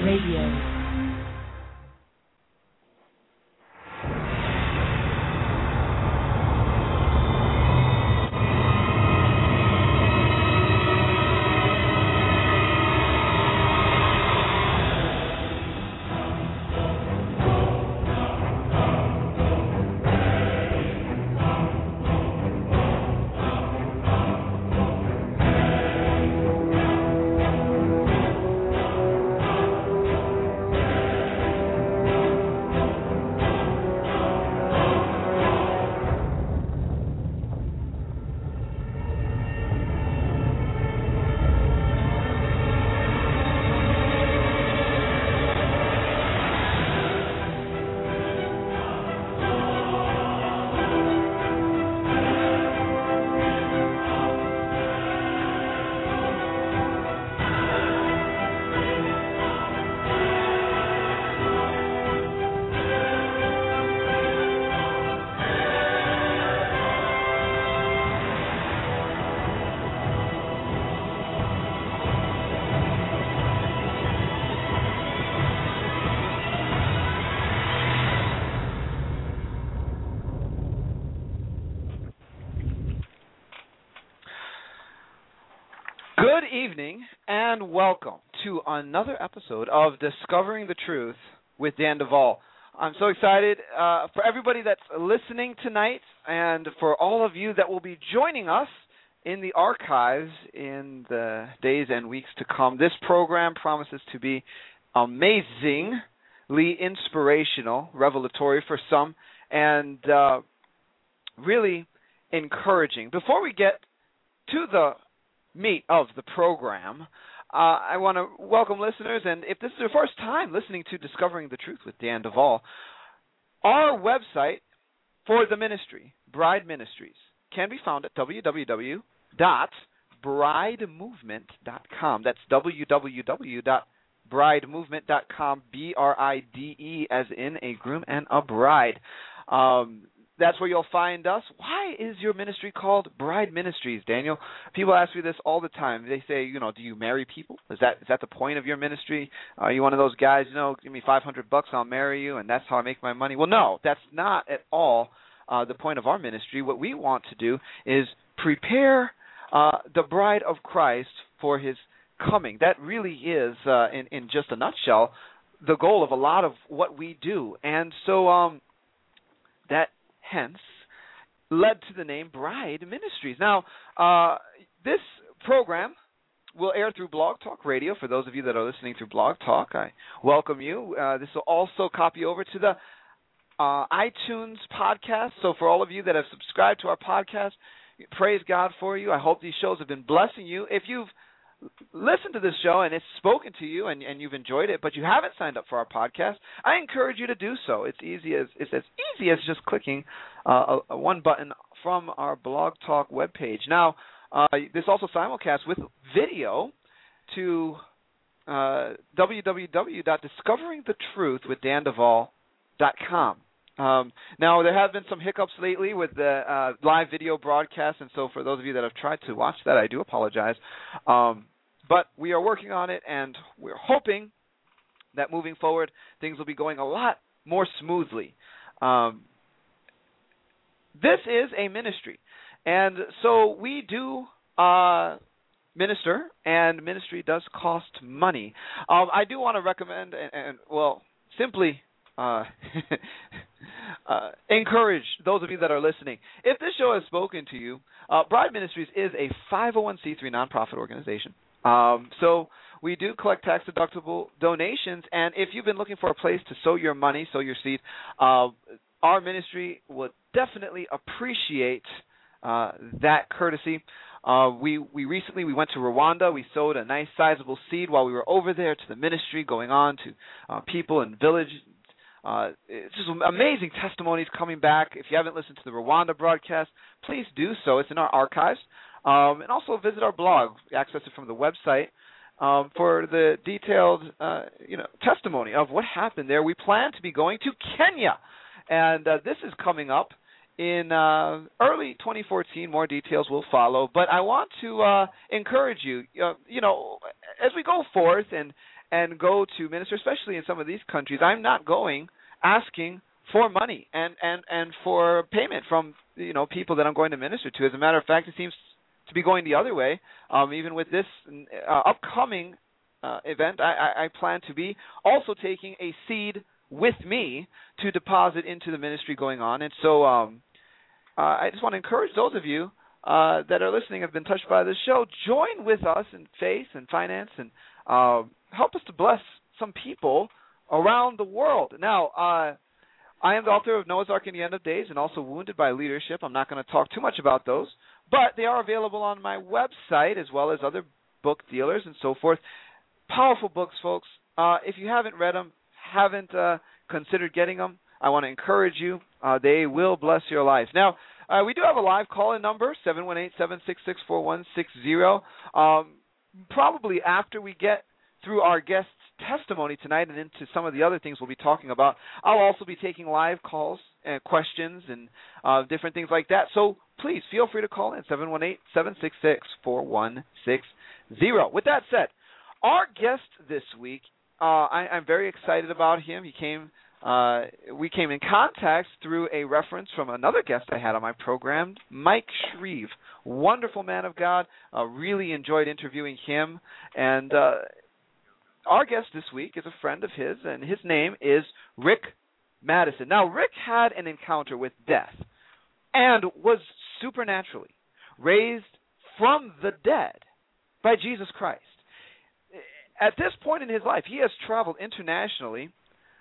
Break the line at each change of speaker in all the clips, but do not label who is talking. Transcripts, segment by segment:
Radio. Good evening and welcome to another episode of Discovering the Truth with Dan Duvall. I'm so excited for everybody that's listening tonight and for all of you that will be joining us in the archives in the days and weeks to come. This program promises to be amazingly inspirational, revelatory for some, and really encouraging. Before we get to the meat of the program, I want to welcome listeners, and if this is your first time listening to Discovering the Truth with Dan Duvall, our website for the ministry, Bride Ministries, can be found at www.bridemovement.com. That's www.bridemovement.com, B-R-I-D-E as in a groom and a bride. That's where you'll find us. Why is your ministry called Bride Ministries, Daniel? People ask me this all the time. They say, do you marry people? Is that the point of your ministry? Are you one of those guys, give me $500, I'll marry you, and that's how I make my money? Well, no, that's not at all the point of our ministry. What we want to do is prepare the bride of Christ for his coming. That really is, in just a nutshell, the goal of a lot of what we do. And so that hence led to the name Bride Ministries. Now, this program will air through Blog Talk Radio. For those of you that are listening through Blog Talk, I welcome you. This will also copy over to the iTunes podcast. So for all of you that have subscribed to our podcast, praise God for you. I hope these shows have been blessing you. If you've listened to this show and it's spoken to you and you've enjoyed it, but you haven't signed up for our podcast, I encourage you to do so. It's as easy as just clicking one button from our Blog Talk webpage. Now, this also simulcasts with video to www.discoveringthetruthwithdanDuvall.com. Now, there have been some hiccups lately with the live video broadcast, and so for those of you that have tried to watch that, I do apologize. But we are working on it, and we're hoping that moving forward, things will be going a lot more smoothly. This is a ministry, and so we do minister, and ministry does cost money. I do want to recommend simply encourage those of you that are listening. If this show has spoken to you, Bride Ministries is a 501c3 nonprofit organization. So we do collect tax-deductible donations, and if you've been looking for a place to sow your money, sow your seed, our ministry would definitely appreciate that courtesy. We recently went to Rwanda. We sowed a nice sizable seed while we were over there to the ministry, going on to people in village. It's just amazing testimonies coming back. If you haven't listened to the Rwanda broadcast, please do so. It's in our archives. And also visit our blog, access it from the website, for the detailed testimony of what happened there. We plan to be going to Kenya, and this is coming up in early 2014. More details will follow. But I want to encourage you, as we go forth and and go to minister, especially in some of these countries, I'm not going asking for money and for payment from people that I'm going to minister to. As a matter of fact, it seems to be going the other way. Even with this upcoming event, I plan to be also taking a seed with me to deposit into the ministry going on. And so I just want to encourage those of you that are listening, have been touched by this show, join with us in faith and finance and help us to bless some people around the world. Now, I am the author of Noah's Ark in the End of Days and also Wounded by Leadership. I'm not going to talk too much about those, but they are available on my website as well as other book dealers and so forth. Powerful books, folks. If you haven't read them, haven't considered getting them, I want to encourage you. They will bless your life. Now, we do have a live call-in number, 718-766-4160. Probably after we get through our guest's testimony tonight and into some of the other things we'll be talking about, I'll also be taking live calls and questions and different things like that. So please feel free to call in, 718-766-4160. With that said, our guest this week, I'm very excited about him. We came in contact through a reference from another guest I had on my program, Mike Shreve, wonderful man of God. Really enjoyed interviewing him. And our guest this week is a friend of his, and his name is Rick Madison. Now, Rick had an encounter with death and was supernaturally raised from the dead by Jesus Christ. At this point in his life, he has traveled internationally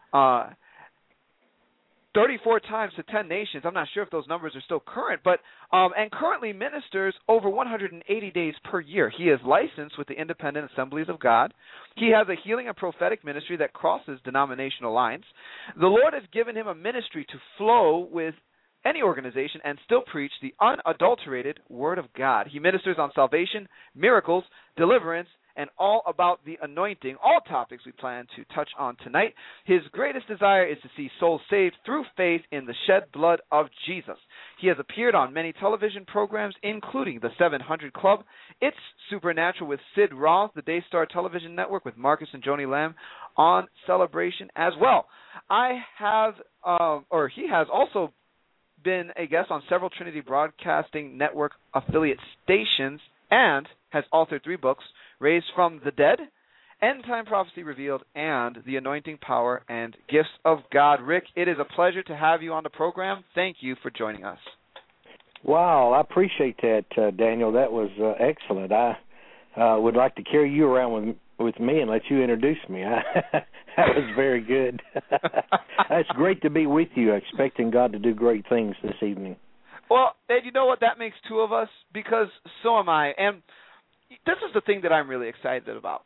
34 times to 10 nations. I'm not sure if those numbers are still current, but and currently ministers over 180 days per year. He is licensed with the Independent Assemblies of God. He has a healing and prophetic ministry that crosses denominational lines. The Lord has given him a ministry to flow with any organization and still preach the unadulterated Word of God. He ministers on salvation, miracles, deliverance, and all about the anointing, all topics we plan to touch on tonight. His greatest desire is to see souls saved through faith in the shed blood of Jesus. He has appeared on many television programs, including The 700 Club, It's Supernatural with Sid Roth, the Daystar Television Network with Marcus and Joni Lamb on Celebration as well. He has also been a guest on several Trinity Broadcasting Network affiliate stations and has authored 3 books, Raised from the Dead, End Time Prophecy Revealed, and The Anointing, Power, and Gifts of God. Rick, it is a pleasure to have you on the program. Thank you for joining us.
Wow, I appreciate that, Daniel. That was excellent. I would like to carry you around with me and let you introduce me. That was very good. It's great to be with you, expecting God to do great things this evening.
Well, and you know what? That makes 2 of us, because so am I. And this is the thing that I'm really excited about.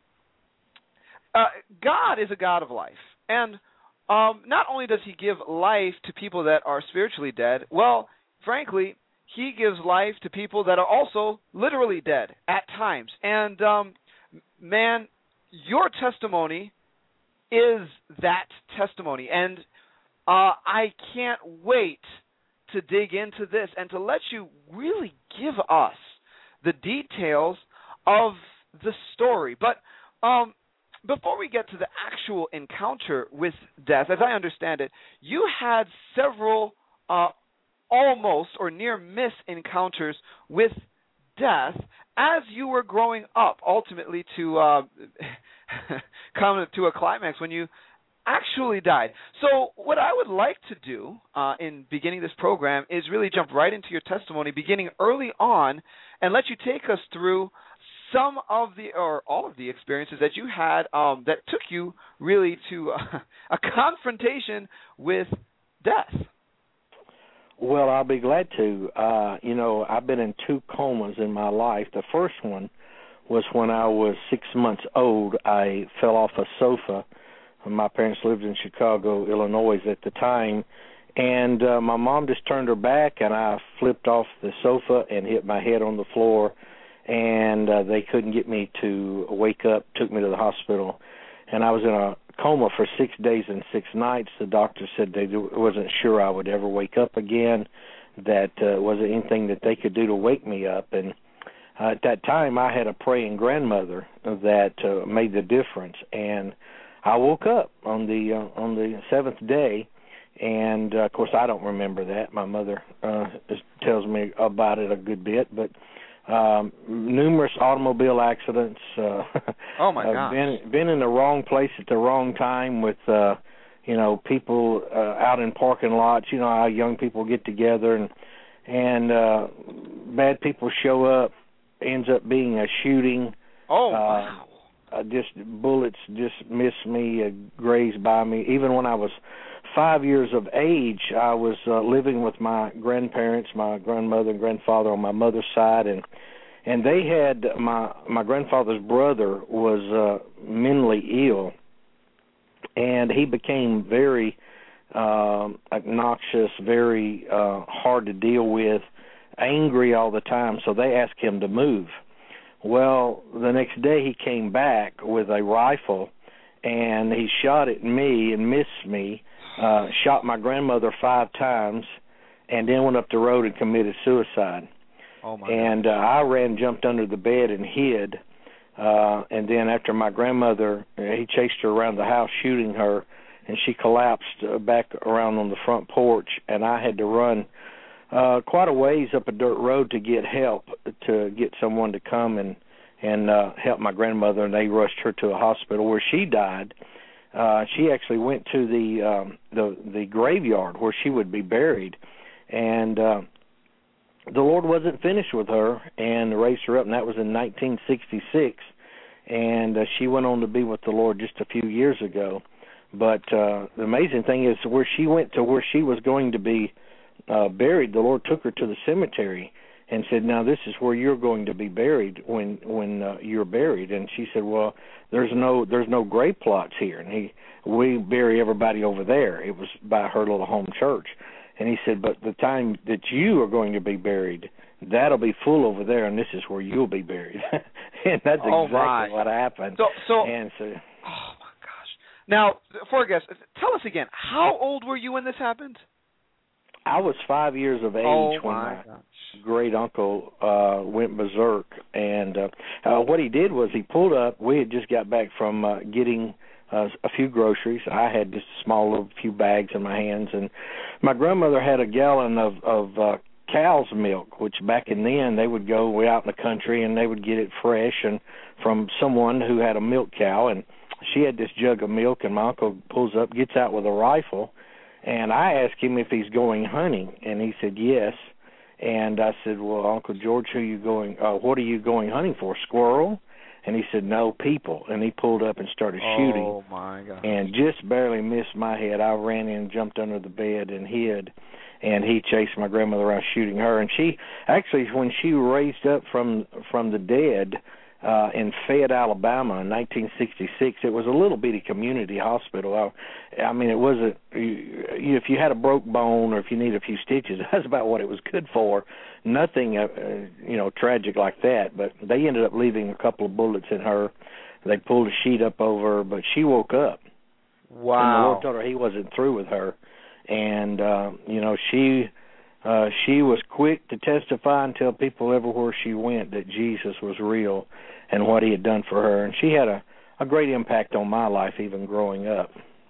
God is a God of life. And not only does he give life to people that are spiritually dead, well, frankly, he gives life to people that are also literally dead at times. And, man, your testimony is that testimony. And I can't wait to dig into this and to let you really give us the details of the story. But before we get to the actual encounter with death, as I understand it, you had several almost or near miss encounters with death as you were growing up, ultimately to come to a climax when you actually died. So what I would like to do in beginning this program is really jump right into your testimony, beginning early on, and let you take us through some of the, or all of the experiences that you had that took you really to a confrontation with death.
Well, I'll be glad to. I've been in 2 comas in my life. The first one was when I was 6 months old. I fell off a sofa. My parents lived in Chicago, Illinois at the time, and my mom just turned her back, and I flipped off the sofa and hit my head on the floor, and they couldn't get me to wake up, took me to the hospital, and I was in a coma for 6 days and 6 nights. The doctor said they wasn't sure I would ever wake up again, that wasn't anything that they could do to wake me up, and at that time I had a praying grandmother that made the difference. And I woke up on the seventh day, and of course I don't remember that. My mother tells me about it a good bit, but numerous automobile accidents.
Oh my gosh!
Been in the wrong place at the wrong time with people out in parking lots. You know how young people get together and bad people show up. Ends up being a shooting.
Oh wow!
Just bullets just missed me, grazed by me. Even when I was 5 years of age, I was living with my grandparents, my grandmother and grandfather on my mother's side, and they had my grandfather's brother was mentally ill, and he became very obnoxious, very hard to deal with, angry all the time. So they asked him to move. Well, the next day he came back with a rifle, and he shot at me and missed me, shot my grandmother 5 times, and then went up the road and committed suicide.
Oh my
and I jumped under the bed and hid. And then after my grandmother, he chased her around the house shooting her, and she collapsed back around on the front porch, and I had to run quite a ways up a dirt road to get help, to get someone to come and help my grandmother, and they rushed her to a hospital where she died. She actually went to the graveyard where she would be buried, and the Lord wasn't finished with her and raised her up, and that was in 1966, and she went on to be with the Lord just a few years ago. But the amazing thing is where she went to where she was going to be buried, the Lord took her to the cemetery and said, now this is where you're going to be buried when you're buried. And she said, well, there's no grave plots here, and we bury everybody over there. It was by her little home church. And he said, but the time that you are going to be buried, that'll be full over there, and this is where you'll be buried. And that's exactly what happened.
Oh my gosh! Now, for our guests, tell us again, how old were you when this happened?
I was 5 years of age when my great uncle went berserk, and what he did was he pulled up. We had just got back from getting a few groceries. I had just a small little few bags in my hands, and my grandmother had a gallon of cow's milk, which back in then they would go way out in the country and they would get it fresh and from someone who had a milk cow, and she had this jug of milk, and my uncle pulls up, gets out with a rifle. And I asked him if he's going hunting, and he said yes. And I said, well, Uncle George, what are you going hunting for, squirrel? And he said, no, people. And he pulled up and started shooting.
Oh, my God.
And just barely missed my head. I ran in, jumped under the bed, and hid. And he chased my grandmother around shooting her. And she, actually, when she raised up from the dead in Fayette, Alabama in 1966, it was a little bitty community hospital. I mean, it wasn't, if you had a broke bone or if you need a few stitches, that's about what it was good for. Nothing, tragic like that. But they ended up leaving a couple of bullets in her. They pulled a sheet up over her, but she woke up.
Wow.
And the Lord told her he wasn't through with her. And, she was quick to testify and tell people everywhere she went that Jesus was real and what he had done for her. And she had a great impact on my life even growing up.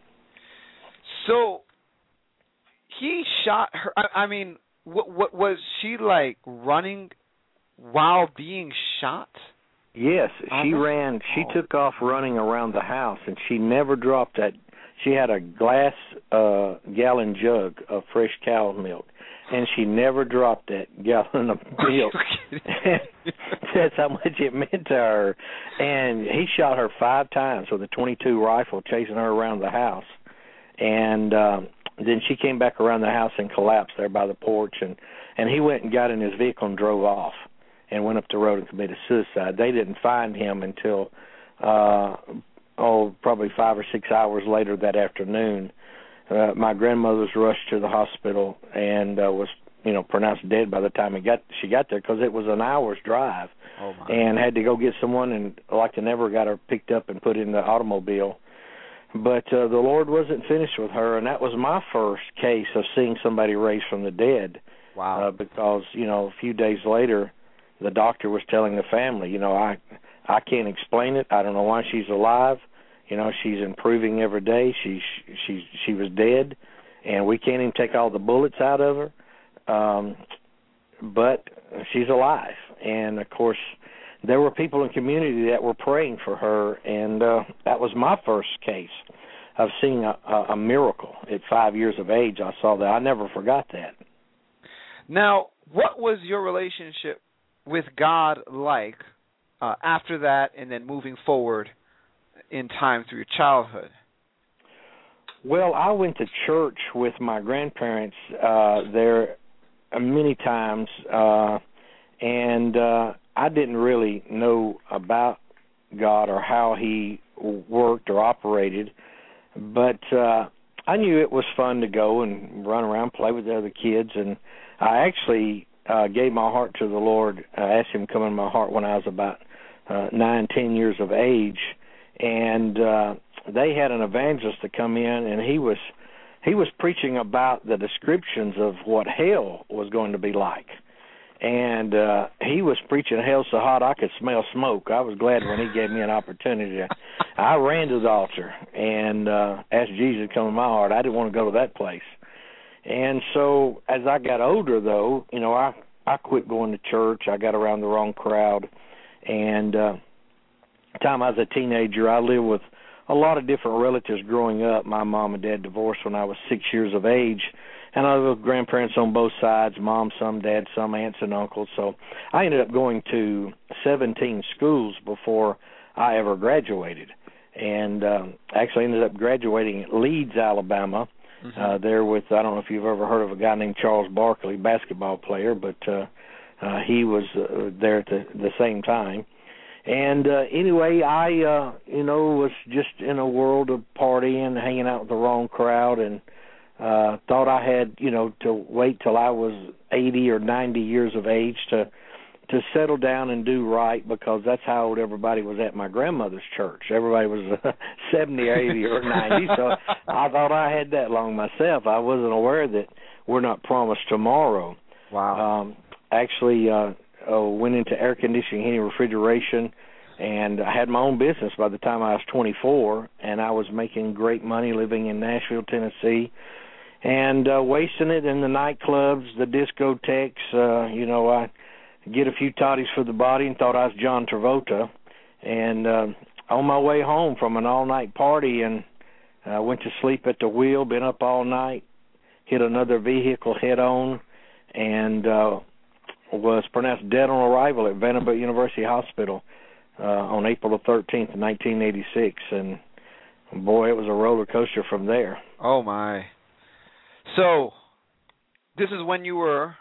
So he shot her. I mean, what was she like running while being shot?
Yes, she ran. She took off running around the house, and she never dropped that. She had a glass gallon jug of fresh cow milk, and she never dropped that gallon of milk. That's how much it meant to her. And he shot her 5 times with a .22 rifle, chasing her around the house. And then she came back around the house and collapsed there by the porch, and he went and got in his vehicle and drove off and went up the road and committed suicide. They didn't find him until probably 5 or 6 hours later that afternoon. My grandmother was rushed to the hospital and was, pronounced dead by the time she got there, because it was an hour's drive.
Oh my.
And had to go get someone, and like they never got her picked up and put in the automobile. But the Lord wasn't finished with her, and that was my first case of seeing somebody raised from the dead.
Wow.
Because, a few days later, the doctor was telling the family, you know, I can't explain it. I don't know why she's alive. You know, she's improving every day. She was dead, and we can't even take all the bullets out of her. But she's alive. And, of course, there were people in the community that were praying for her, and that was my first case of seeing a miracle. At 5 years of age, I saw that. I never forgot that.
Now, what was your relationship with God like after that and then moving forward in time through your childhood?
Well, I went to church with my grandparents there many times, and I didn't really know about God or how he worked or operated, but I knew it was fun to go and run around, play with the other kids, and I actually gave my heart to the Lord, asked him to come in my heart when I was about 9, 10 years of age, and they had an evangelist to come in, and he was preaching about the descriptions of what hell was going to be like. And he was preaching hell so hot I could smell smoke. I was glad when he gave me an opportunity. I ran to the altar and asked Jesus to come in my heart. I didn't want to go to that place. And so as I got older, though, you know, I quit going to church. I got around the wrong crowd. And time I was a teenager, I lived with a lot of different relatives growing up. My mom and dad divorced when I was 6 years of age. And I lived with grandparents on both sides, mom, some, dad, some, aunts and uncles. So I ended up going to 17 schools before I ever graduated. And actually ended up graduating at Leeds, Alabama, there with, I don't know if you've ever heard of a guy named Charles Barkley, basketball player, but he was there at the same time. And anyway, I, was just in a world of partying, hanging out with the wrong crowd, and thought I had, to wait till I was 80 or 90 years of age to settle down and do right, because that's how old everybody was at my grandmother's church. Everybody was 70 or 80 or 90, so I thought I had that long myself. I wasn't aware that we're not promised tomorrow.
Wow.
Actually, went into air conditioning, heating, refrigeration, and I had my own business by the time I was 24, and I was making great money living in Nashville, Tennessee, and wasting it in the nightclubs, the discotheques. I get a few toddies for the body and thought I was John Travolta. And on my way home from an all-night party, and went to sleep at the wheel, been up all night, hit another vehicle head-on, and was pronounced dead on arrival at Vanderbilt University Hospital on April the 13th, 1986. And, boy, it was a roller coaster from there.
Oh, my. So, this is when you were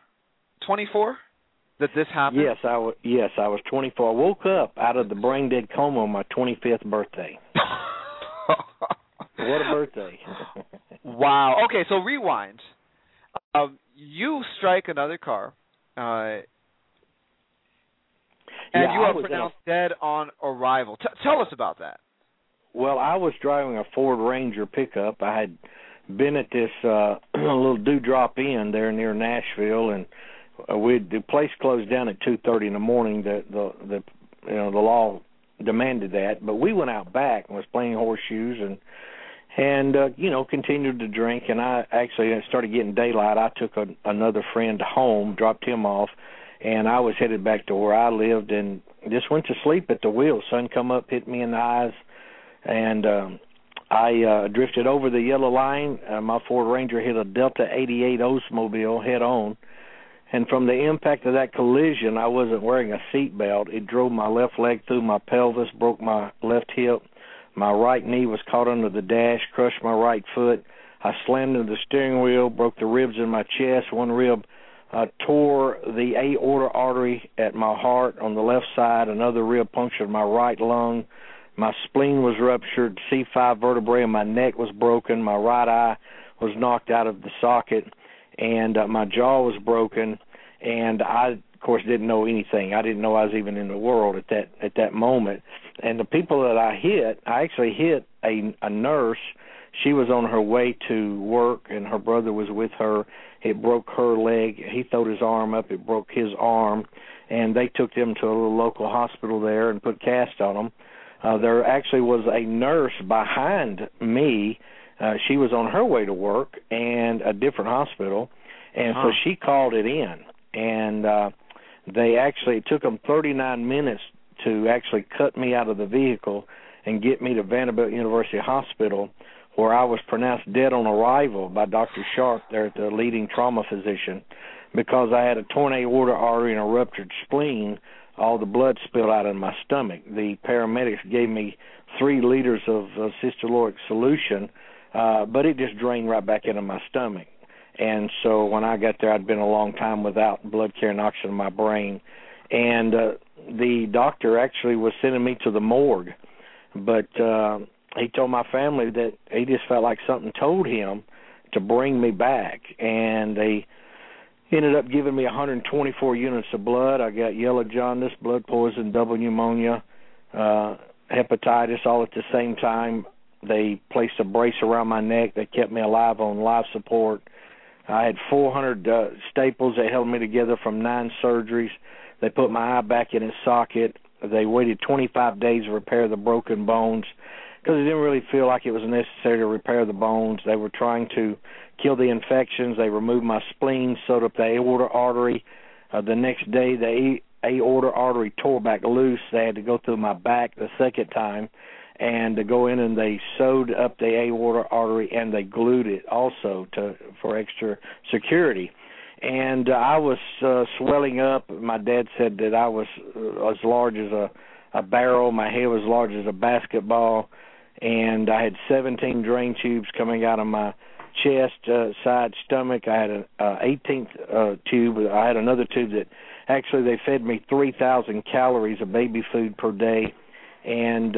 24 that this happened?
Yes, I was 24. I woke up out of the brain-dead coma on my 25th birthday. What a birthday.
Wow. Okay, so rewind. You strike another car, and you are pronounced dead on arrival. Tell us about that.
Well, I was driving a Ford Ranger pickup. I had been at this little Dewdrop Inn there near Nashville, and the place closed down at 2:30 in the morning. The law demanded that, but we went out back and was playing horseshoes and continued to drink. And I actually started getting daylight. I took another friend home, dropped him off, and I was headed back to where I lived and just went to sleep at the wheel. Sun come up, hit me in the eyes, and I drifted over the yellow line. My Ford Ranger hit a Delta 88 Oldsmobile head on. And from the impact of that collision, I wasn't wearing a seatbelt. It drove my left leg through my pelvis, broke my left hip. My right knee was caught under the dash, crushed my right foot. I slammed into the steering wheel, broke the ribs in my chest. One rib tore the aorta artery at my heart on the left side. Another rib punctured my right lung. My spleen was ruptured, C5 vertebrae in my neck was broken. My right eye was knocked out of the socket, and my jaw was broken. And I, of course, didn't know anything. I didn't know I was even in the world at that moment. And the people that I actually hit a nurse she was on her way to work, and her brother was with her. It broke her leg. He throwed his arm up. It broke his arm, and they took them to a little local hospital there and put cast on them. There actually was a nurse behind me. She was on her way to work and a different hospital, and so she called it in. And it took them 39 minutes to actually cut me out of the vehicle and get me to Vanderbilt University Hospital, where I was pronounced dead on arrival by Dr. Sharp there, the leading trauma physician, because I had a torn aorta artery and a ruptured spleen. All the blood spilled out of my stomach. The paramedics gave me 3 liters of cystoloric solution, but it just drained right back into my stomach. And so when I got there, I'd been a long time without blood carrying oxygen in my brain. And the doctor actually was sending me to the morgue, but he told my family that he just felt like something told him to bring me back. And they ended up giving me 124 units of blood. I got yellow jaundice, blood poison, double pneumonia, hepatitis all at the same time. They placed a brace around my neck. They kept me alive on life support. I had 400 staples that held me together from 9 surgeries. They put my eye back in its socket. They waited 25 days to repair the broken bones because it didn't really feel like it was necessary to repair the bones. They were trying to kill the infections. They removed my spleen, sewed up the aorta artery. The next day, the aorta artery tore back loose. They had to go through my back the second time and to go in, and they sewed up the aorta artery, and they glued it also for extra security. And I was swelling up. My dad said that I was as large as a barrel. My head was as large as a basketball, and I had 17 drain tubes coming out of my chest, side, stomach. I had an 18th tube. I had another tube that actually they fed me 3,000 calories of baby food per day, and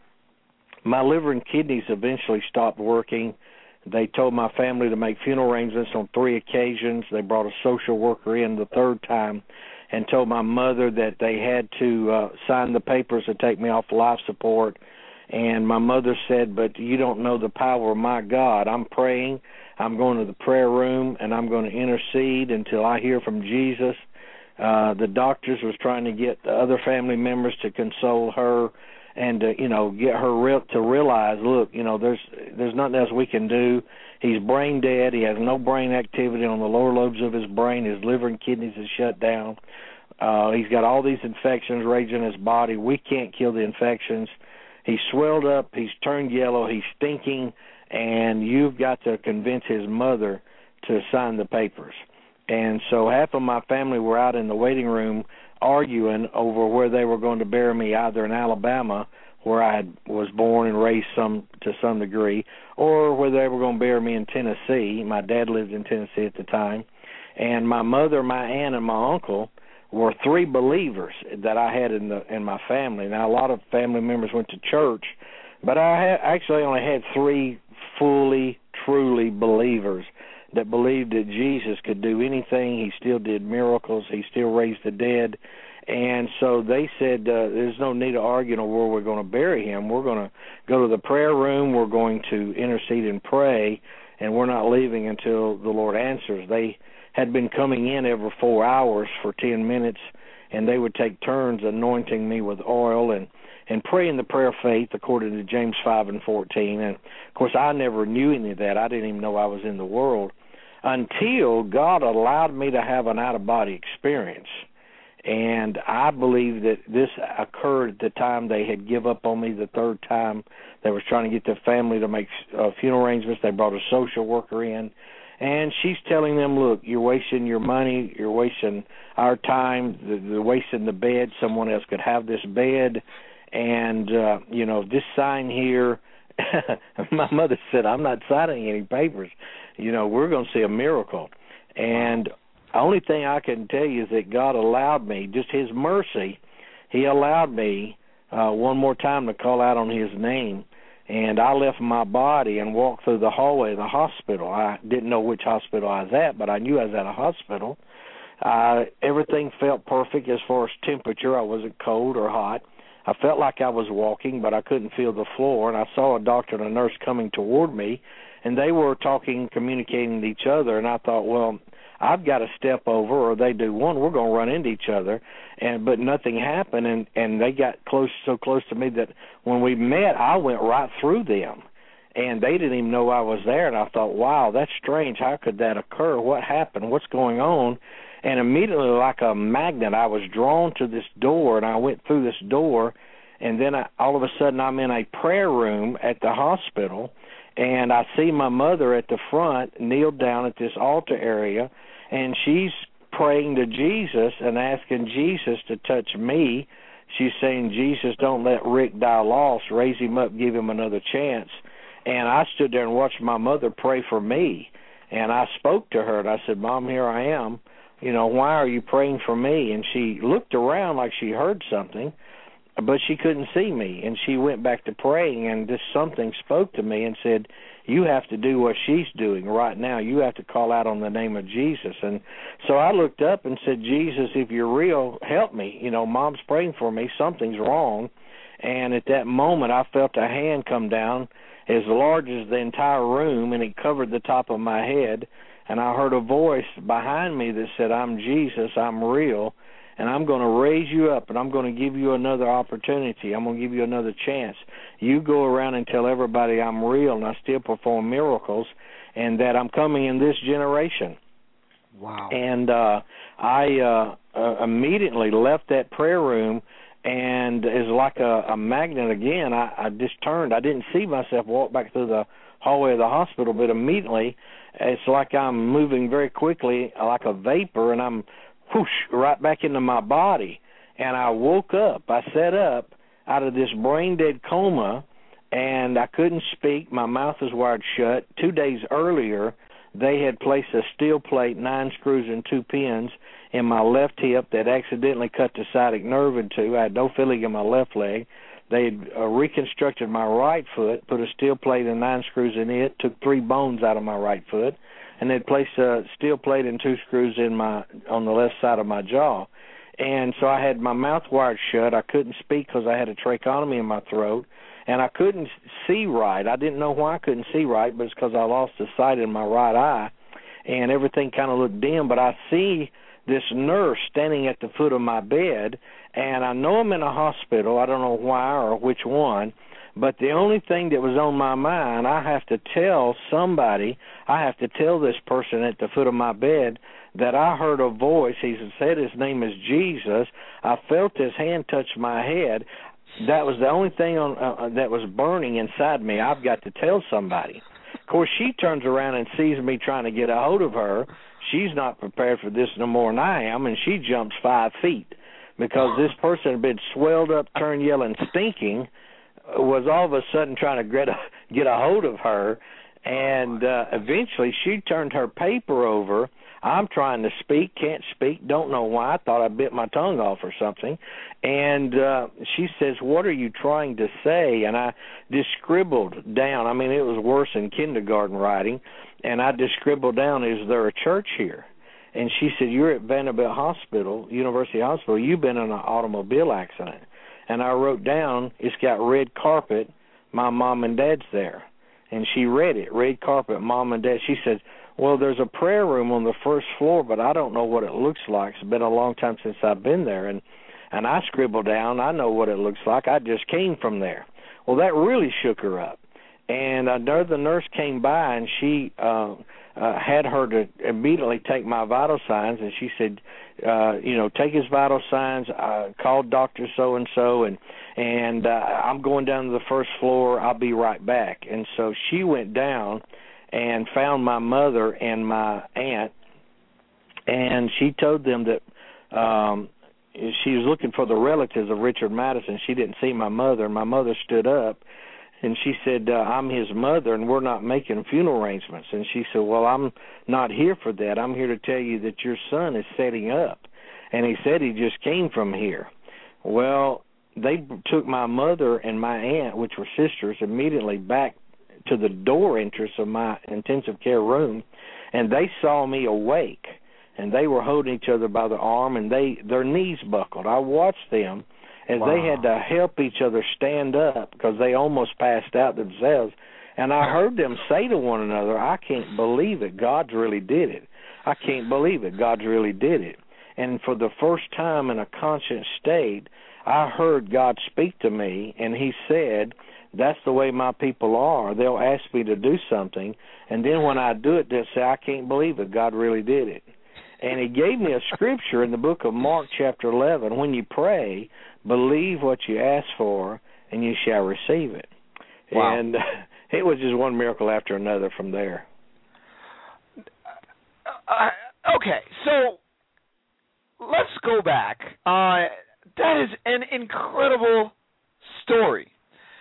my liver and kidneys eventually stopped working. They told my family to make funeral arrangements on 3 occasions. They brought a social worker in the 3rd time and told my mother that they had to sign the papers to take me off life support. And my mother said, but you don't know the power of my God. I'm praying. I'm going to the prayer room, and I'm going to intercede until I hear from Jesus. The doctors was trying to get the other family members to console her and to, get her to realize, look, there's nothing else we can do. He's brain dead. He has no brain activity on the lower lobes of his brain. His liver and kidneys is shut down. He's got all these infections raging in his body. We can't kill the infections. He's swelled up. He's turned yellow. He's stinking, and you've got to convince his mother to sign the papers. And so half of my family were out in the waiting room arguing over where they were going to bury me, either in Alabama, where I was born and raised to some degree, or where they were going to bury me in Tennessee. My dad lived in Tennessee at the time. And my mother, my aunt, and my uncle were 3 believers that I had in my family. Now, a lot of family members went to church, but I actually only had 3 fully, truly believers that believed that Jesus could do anything. He still did miracles. He still raised the dead. And so they said, there's no need of arguing over where we're going to bury him. We're going to go to the prayer room. We're going to intercede and pray, and we're not leaving until the Lord answers. They had been coming in every 4 hours for 10 minutes, and they would take turns anointing me with oil and praying the prayer of faith according to James 5:14. And, of course, I never knew any of that. I didn't even know I was in the world until God allowed me to have an out-of-body experience. And I believe that this occurred at the time they had give up on me the 3rd time. They was trying to get their family to make funeral arrangements. They brought a social worker in, and she's telling them, look, you're wasting your money, you're wasting our time, they're wasting the bed. Someone else could have this bed. And, this sign here, my mother said, I'm not signing any papers. We're going to see a miracle. And the only thing I can tell you is that God allowed me, just his mercy, he allowed me one more time to call out on his name. And I left my body and walked through the hallway of the hospital. I didn't know which hospital I was at, but I knew I was at a hospital. Everything felt perfect as far as temperature. I wasn't cold or hot. I felt like I was walking, but I couldn't feel the floor, and I saw a doctor and a nurse coming toward me, and they were talking, communicating to each other, and I thought, well, I've got to step over, or they do one, we're going to run into each other, but nothing happened, and they got so close to me that when we met, I went right through them, and they didn't even know I was there, and I thought, wow, that's strange. How could that occur? What happened? What's going on? And immediately, like a magnet, I was drawn to this door, and I went through this door, and then all of a sudden I'm in a prayer room at the hospital, and I see my mother at the front, kneeled down at this altar area, and she's praying to Jesus and asking Jesus to touch me. She's saying, Jesus, don't let Rick die lost. Raise him up, give him another chance. And I stood there and watched my mother pray for me. And I spoke to her, and I said, Mom, here I am. You know, why are you praying for me? And she looked around like she heard something, but she couldn't see me. And she went back to praying, and this something spoke to me and said, you have to do what she's doing right now. You have to call out on the name of Jesus. And so I looked up and said, Jesus, if you're real, help me. You know, Mom's praying for me. Something's wrong. And at that moment, I felt a hand come down as large as the entire room, and it covered the top of my head. And I heard a voice behind me that said, I'm Jesus, I'm real, and I'm going to raise you up, and I'm going to give you another opportunity. I'm going to give you another chance. You go around and tell everybody I'm real, and I still perform miracles, and that I'm coming in this generation.
Wow.
And I immediately left that prayer room, and as like a magnet again, I just turned. I didn't see myself walk back through the hallway of the hospital, but immediately it's like I'm moving very quickly like a vapor, and I'm whoosh right back into my body. And I woke up. I sat up out of this brain-dead coma, and I couldn't speak. My mouth was wired shut. 2 days earlier, they had placed a steel plate, 9 screws and 2 pins in my left hip that accidentally cut the sciatic nerve in two. I had no feeling in my left leg. They had reconstructed my right foot, put a steel plate and 9 screws in it, took 3 bones out of my right foot, and they'd placed a steel plate and 2 screws on the left side of my jaw. And so I had my mouth wired shut. I couldn't speak because I had a tracheotomy in my throat, and I couldn't see right. I didn't know why I couldn't see right, but it's because I lost the sight in my right eye, and everything kind of looked dim. But I see this nurse standing at the foot of my bed, and I know I'm in a hospital. I don't know why or which one, but the only thing that was on my mind, I have to tell somebody, I have to tell this person at the foot of my bed that I heard a voice. He said his name is Jesus. I felt his hand touch my head. That was the only thing that was burning inside me. I've got to tell somebody. Of course, she turns around and sees me trying to get a hold of her. She's not prepared for this no more than I am, and she jumps 5 feet because this person had been swelled up, turned yellow, and stinking, was all of a sudden trying to get a hold of her, and eventually she turned her paper over. I'm trying to speak, can't speak, don't know why. I thought I bit my tongue off or something. And she says, what are you trying to say? And I just scribbled down. I mean, it was worse than kindergarten writing. And I just scribbled down, is there a church here? And she said, you're at Vanderbilt Hospital, University Hospital. You've been in an automobile accident. And I wrote down, it's got red carpet, my mom and dad's there. And she read it, red carpet, mom and dad. She said, well, there's a prayer room on the first floor, but I don't know what it looks like. It's been a long time since I've been there. And I scribbled down, I know what it looks like. I just came from there. Well, that really shook her up. And the nurse came by, and she had her to immediately take my vital signs, and she said, take his vital signs, call Dr. So-and-so, and I'm going down to the first floor. I'll be right back. And so she went down and found my mother and my aunt, and she told them that she was looking for the relatives of Richard Madison. She didn't see my mother. My mother stood up, and she said, I'm his mother, and we're not making funeral arrangements. And she said, well, I'm not here for that. I'm here to tell you that your son is setting up. And he said he just came from here. Well, they took my mother and my aunt, which were sisters, immediately back to the door entrance of my intensive care room, and they saw me awake, and they were holding each other by the arm, and their knees buckled. I watched them as they had to help each other stand up because they almost passed out themselves. And I heard them say to one another, I can't believe it. God's really did it. I can't believe it. God's really did it. And for the first time in a conscious state, I heard God speak to me, and he said, that's the way my people are. They'll ask me to do something, and then when I do it, they'll say, I can't believe it. God really did it. And he gave me a scripture in the book of Mark chapter 11. When you pray, believe what you ask for, and you shall receive it.
Wow.
And it was just one miracle after another from there.
Okay, so let's go back. That is an incredible story.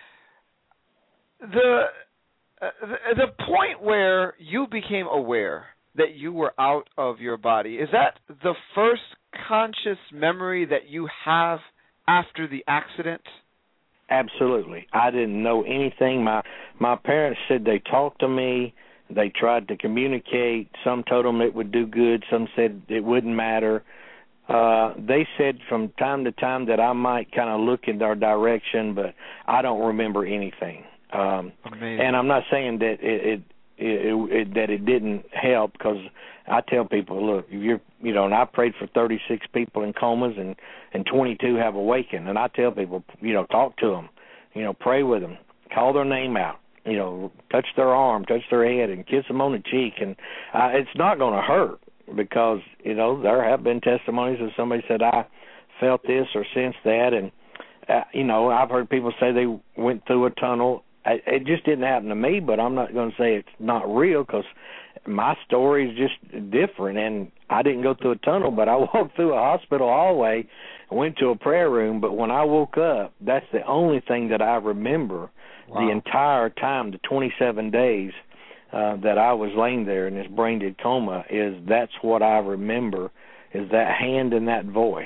The point where you became aware that you were out of your body, is that the first conscious memory that you have after the accident?
Absolutely. I didn't know anything. My parents said they talked to me. They tried to communicate. Some told them it would do good. Some said it wouldn't matter. They said from time to time that I might kind of look in their direction, but I don't remember anything. And I'm not saying that it didn't help, because I tell people, look, and I prayed for 36 people in comas, and 22 have awakened. And I tell people, talk to them, pray with them, call their name out, touch their arm, touch their head, and kiss them on the cheek. And it's not going to hurt, because, there have been testimonies of somebody said, I felt this or sensed that. And, I've heard people say they went through a tunnel. It just didn't happen to me, but I'm not going to say it's not real, because my story is just different. And I didn't go through a tunnel, but I walked through a hospital hallway, went to a prayer room. But when I woke up, that's the only thing that I remember. Wow. The entire time, the 27 days that I was laying there in this brain dead coma, that's what I remember, is that hand and that voice.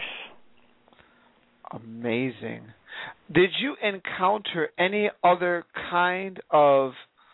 Amazing. Did you encounter any other kind of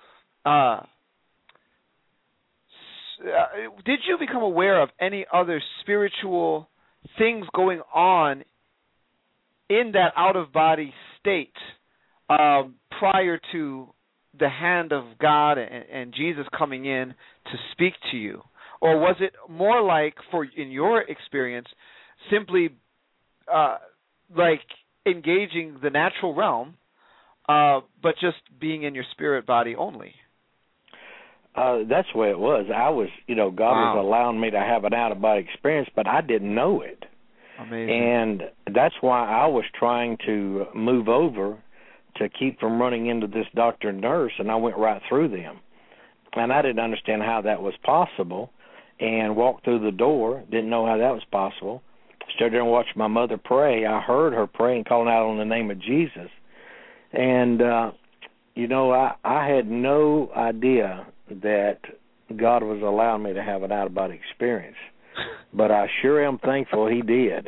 did you become aware of any other spiritual things going on in that out-of-body state prior to the hand of God and Jesus coming in to speak to you? Or was it more like, in your experience, simply like engaging the natural realm, but just being in your spirit body only?
That's the way it was. I was, God was allowing me to have an out-of-body experience, but I didn't know it.
Amazing.
And that's why I was trying to move over to keep from running into this doctor and nurse, and I went right through them. And I didn't understand how that was possible, and walked through the door, didn't know how that was possible. Stood there and watched my mother pray. I heard her praying, calling out on the name of Jesus. And, I had no idea that God was allowing me to have an out-of-body experience. But I sure am thankful he did.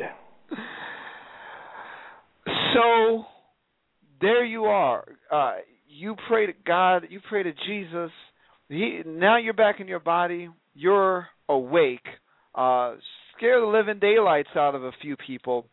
So there you are. You pray to God. You pray to Jesus. Now you're back in your body. You're awake. Scare the living daylights out of a few people.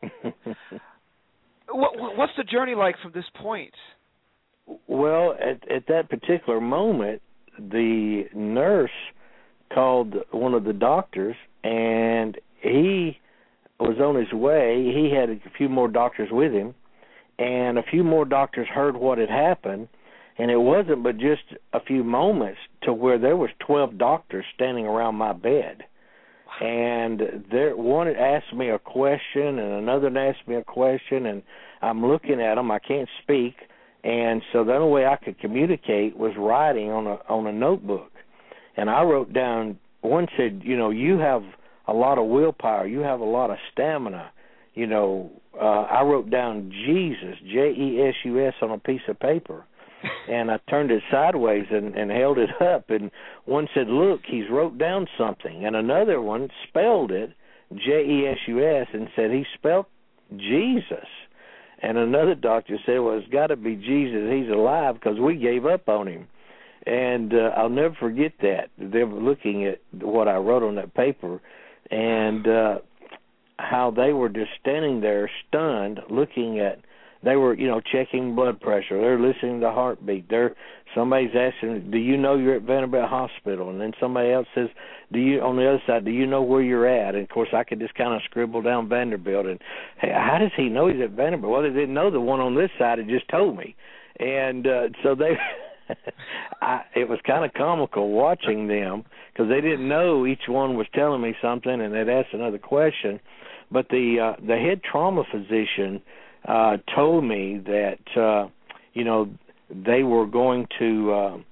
What's the journey like from this point?
Well, at that particular moment, the nurse called one of the doctors, and he was on his way. He had a few more doctors with him, and a few more doctors heard what had happened, and it wasn't but just a few moments to where there was 12 doctors standing around my bed. And one asked me a question, and another asked me a question, and I'm looking at them. I can't speak, and so the only way I could communicate was writing on a notebook. And I wrote down. One said, you have a lot of willpower. You have a lot of stamina. I wrote down Jesus, Jesus, on a piece of paper. And I turned it sideways and held it up. And one said, look, he's wrote down something. And another one spelled it, Jesus, and said he spelled Jesus. And another doctor said, well, it's got to be Jesus. He's alive, because we gave up on him. And I'll never forget that. They were looking at what I wrote on that paper. And how they were just standing there stunned, looking at. They were, checking blood pressure. They're listening to heartbeat. Somebody's asking, do you know you're at Vanderbilt Hospital? And then somebody else says, on the other side, do you know where you're at? And, of course, I could just kind of scribble down Vanderbilt. And, hey, how does he know he's at Vanderbilt? Well, they didn't know the one on this side had just told me. And so they it was kind of comical watching them because they didn't know each one was telling me something and they'd ask another question. But the head trauma physician told me that, they were going to,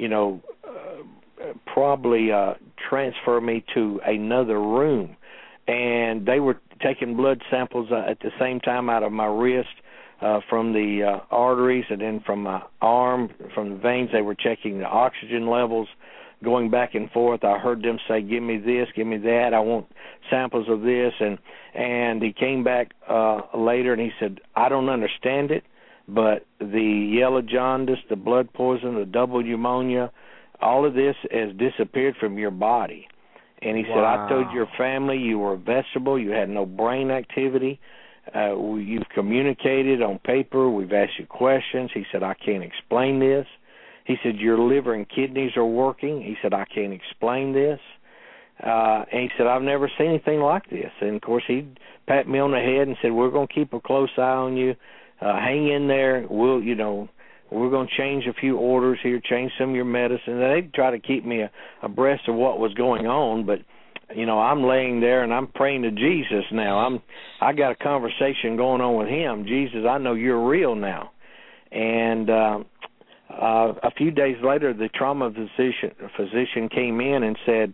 probably transfer me to another room. And they were taking blood samples at the same time out of my wrist, from the arteries, and then from my arm, from the veins. They were checking the oxygen levels, going back and forth. I heard them say, give me this, give me that. I want samples of this. And he came back later and he said, I don't understand it, but the yellow jaundice, the blood poison, the double pneumonia, all of this has disappeared from your body. And he said, I told your family you were a vegetable, you had no brain activity. You've communicated on paper. We've asked you questions. He said, I can't explain this. He said, your liver and kidneys are working. He said, I can't explain this. And he said, I've never seen anything like this. And, of course, he pat me on the head and said, we're going to keep a close eye on you. Hang in there. We're going to change a few orders here, change some of your medicine. They'd try to keep me abreast of what was going on, but I'm laying there and I'm praying to Jesus now. I got a conversation going on with him. Jesus, I know you're real now. And a few days later, the trauma physician came in and said,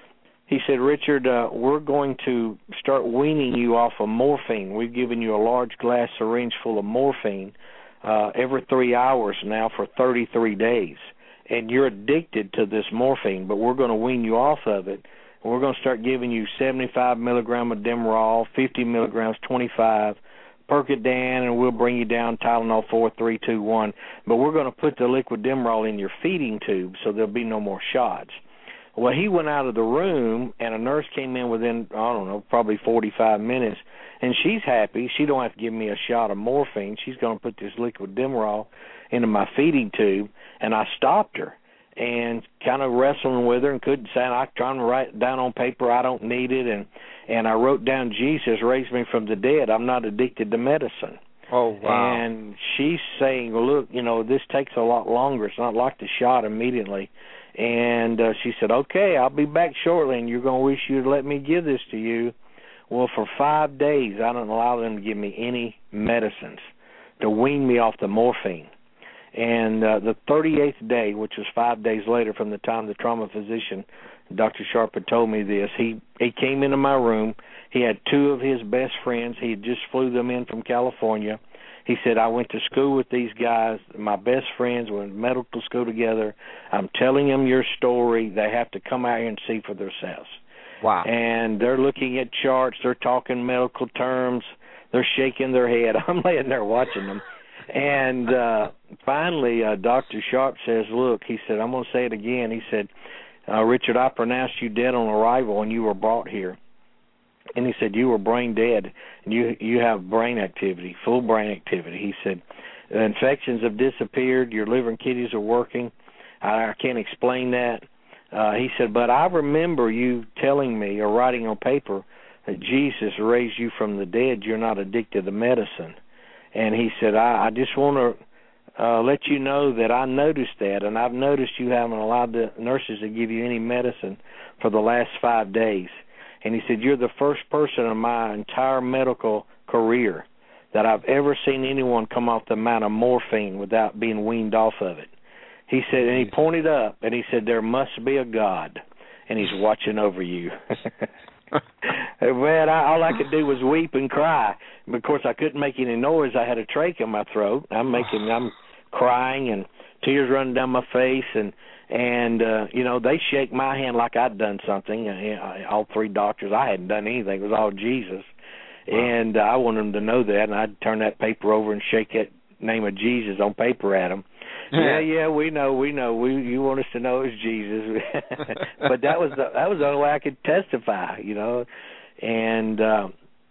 Richard, we're going to start weaning you off of morphine. We've given you a large glass syringe full of morphine every 3 hours now for 33 days. And you're addicted to this morphine, but we're going to wean you off of it. We're going to start giving you 75 milligram of Demerol, 50 milligrams, 25, Percodan, and we'll bring you down Tylenol 4, 3, 2, 1. But we're going to put the liquid Demerol in your feeding tube so there'll be no more shots. Well, he went out of the room, and a nurse came in within, probably 45 minutes, and she's happy. She don't have to give me a shot of morphine. She's going to put this liquid Demerol into my feeding tube, and I stopped her. And kind of wrestling with her and couldn't say, I'm trying to write it down on paper, I don't need it. And I wrote down, Jesus raised me from the dead. I'm not addicted to medicine.
Oh, wow.
And she's saying, well, look, this takes a lot longer. It's not like the shot immediately. And she said, okay, I'll be back shortly, and you're going to wish you'd let me give this to you. Well, for 5 days, I don't allow them to give me any medicines to wean me off the morphine. And the 38th day, which was 5 days later from the time the trauma physician, Dr. Sharp, had told me this, he came into my room. He had two of his best friends. He had just flew them in from California. He said, I went to school with these guys. My best friends went to medical school together. I'm telling them your story. They have to come out here and see for themselves.
Wow.
And they're looking at charts. They're talking medical terms. They're shaking their head. I'm laying there watching them. And finally, Dr. Sharp says, look, he said, I'm going to say it again. He said, Richard, I pronounced you dead on arrival when you were brought here. And he said, you were brain dead, and you have brain activity, full brain activity. He said, the infections have disappeared. Your liver and kidneys are working. I can't explain that. He said, but I remember you telling me or writing on paper that Jesus raised you from the dead. You're not addicted to medicine. And he said, I just want to let you know that I noticed that, and I've noticed you haven't allowed the nurses to give you any medicine for the last 5 days. And he said, you're the first person in my entire medical career that I've ever seen anyone come off the amount of morphine without being weaned off of it. He said, and he pointed up, and he said, there must be a God, and he's watching over you. Man, all I could do was weep and cry. Of course, I couldn't make any noise. I had a trach in my throat. I'm crying and tears running down my face, and they shake my hand like I'd done something. All three doctors, I hadn't done anything. It was all Jesus. Wow. And I wanted them to know that, and I'd turn that paper over and shake that name of Jesus on paper at them. Yeah, we know. You want us to know it's Jesus. But that was the only way I could testify, And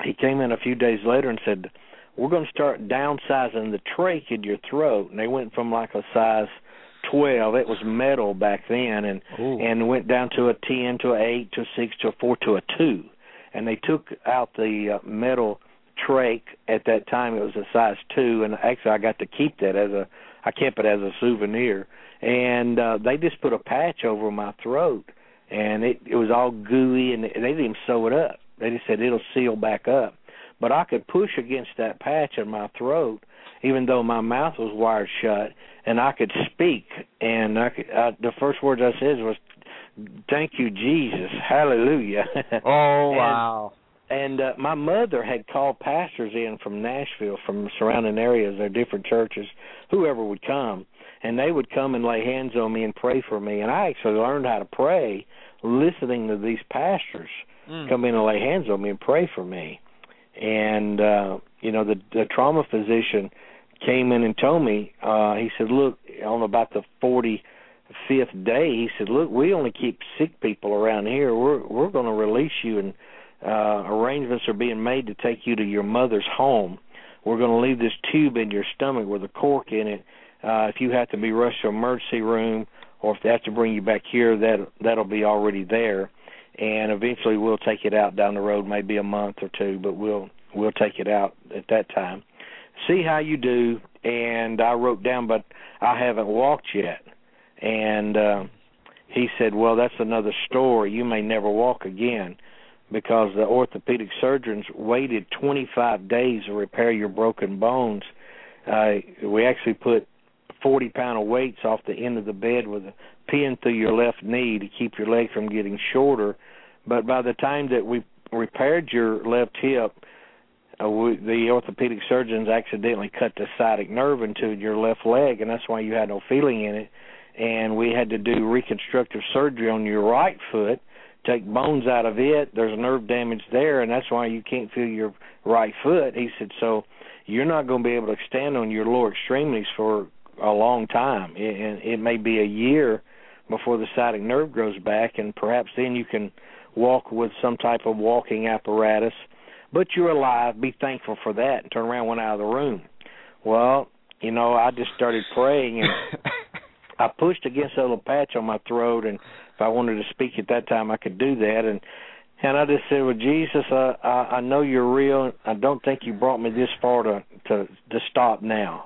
he came in a few days later and said, we're going to start downsizing the trach in your throat. And they went from like a size 12, it was metal back then, and went down to a 10, to an 8, to a 6, to a 4, to a 2. And they took out the metal trach. At that time, it was a size 2, and actually I got to keep that I kept it as a souvenir. And they just put a patch over my throat, and it was all gooey, and they didn't even sew it up. They just said it'll seal back up. But I could push against that patch in my throat, even though my mouth was wired shut, and I could speak. And the first words I said was, "Thank you, Jesus, hallelujah."
Oh, wow.
And my mother had called pastors in from Nashville, from surrounding areas, their different churches, whoever would come. And they would come and lay hands on me and pray for me. And I actually learned how to pray listening to these pastors come in and lay hands on me and pray for me. And, the trauma physician came in and told me, he said, look, on about the 45th day, he said, look, we only keep sick people around here. We're going to release you, and arrangements are being made to take you to your mother's home. We're going to leave this tube in your stomach with a cork in it. If you have to be rushed to an emergency room, or if they have to bring you back here, that'll be already there. And eventually we'll take it out down the road, maybe a month or two, but we'll take it out at that time. See how you do. And I wrote down, but I haven't walked yet. And he said, well, that's another story. You may never walk again, because the orthopedic surgeons waited 25 days to repair your broken bones. We actually put 40-pound weights off the end of the bed with a pin through your left knee to keep your leg from getting shorter. But by the time that we repaired your left hip, the orthopedic surgeons accidentally cut the sciatic nerve into your left leg, and that's why you had no feeling in it. And we had to do reconstructive surgery on your right foot, take bones out of it. There's nerve damage there, and that's why you can't feel your right foot. He said, so you're not going to be able to stand on your lower extremities for a long time. It may be a year before the sciatic nerve grows back, and perhaps then you can walk with some type of walking apparatus. But you're alive. Be thankful for that. And turn around and went out of the room. Well, I just started praying, and I pushed against a little patch on my throat, and if I wanted to speak at that time, I could do that. And I just said, well, Jesus, I know you're real. I don't think you brought me this far to stop now.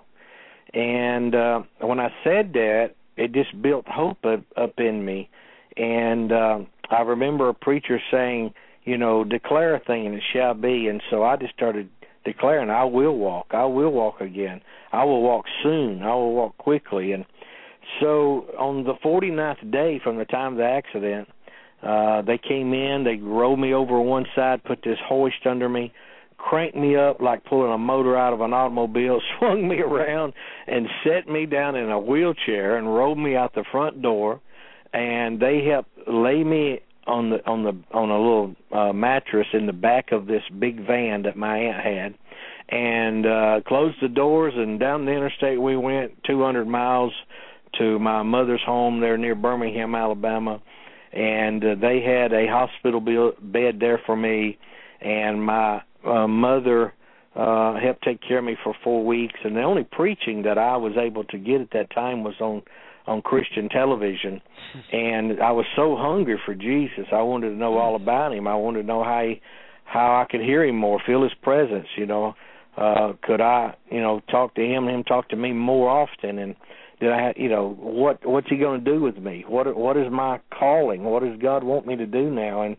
And when I said that, it just built hope up in me. And I remember a preacher saying, declare a thing and it shall be. And so I just started declaring, I will walk. I will walk again. I will walk soon. I will walk quickly. And so on the 49th day from the time of the accident, they came in, they rolled me over on one side, put this hoist under me, cranked me up like pulling a motor out of an automobile, swung me around, and set me down in a wheelchair and rolled me out the front door. And they helped lay me on a little mattress in the back of this big van that my aunt had, and closed the doors, and down the interstate we went 200 miles to my mother's home there near Birmingham, Alabama. And they had a hospital bed there for me, and my mother helped take care of me for 4 weeks. And the only preaching that I was able to get at that time was on Christian television. And I was so hungry for Jesus. I wanted to know all about him. I wanted to know how I could hear him more, feel his presence, could I, talk to him and him talk to me more often. And did I, what's he going to do with me? What is my calling? What does God want me to do now? And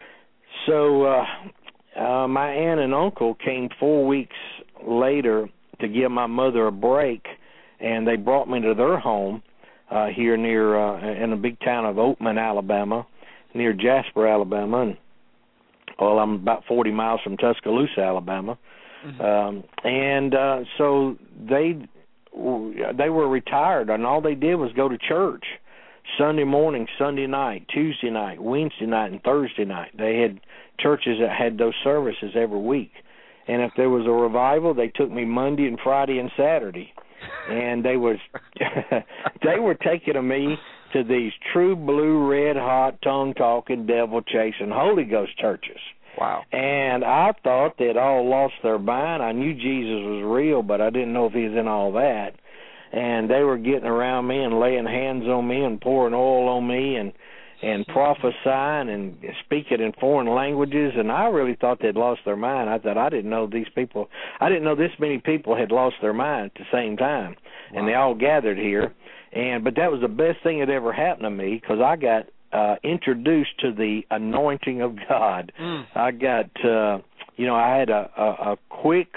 so my aunt and uncle came 4 weeks later to give my mother a break, and they brought me to their home here near in the big town of Oatman, Alabama, near Jasper, Alabama. And I'm about 40 miles from Tuscaloosa, Alabama. Mm-hmm. So they were retired, and all they did was go to church Sunday morning, Sunday night, Tuesday night, Wednesday night, and Thursday night. They had churches that had those services every week. And if there was a revival, they took me Monday and Friday and Saturday. And they were taking me to these true blue, red hot, tongue talking, devil chasing Holy Ghost churches.
Wow.
And I thought they'd all lost their mind. I knew Jesus was real, but I didn't know if he was in all that. And they were getting around me and laying hands on me and pouring oil on me and prophesying and speaking in foreign languages, and I really thought they'd lost their mind. I thought I didn't know this many people had lost their mind at the same time. Wow. And they all gathered here. But that was the best thing that ever happened to me, because I got introduced to the anointing of God. I got, I had a quick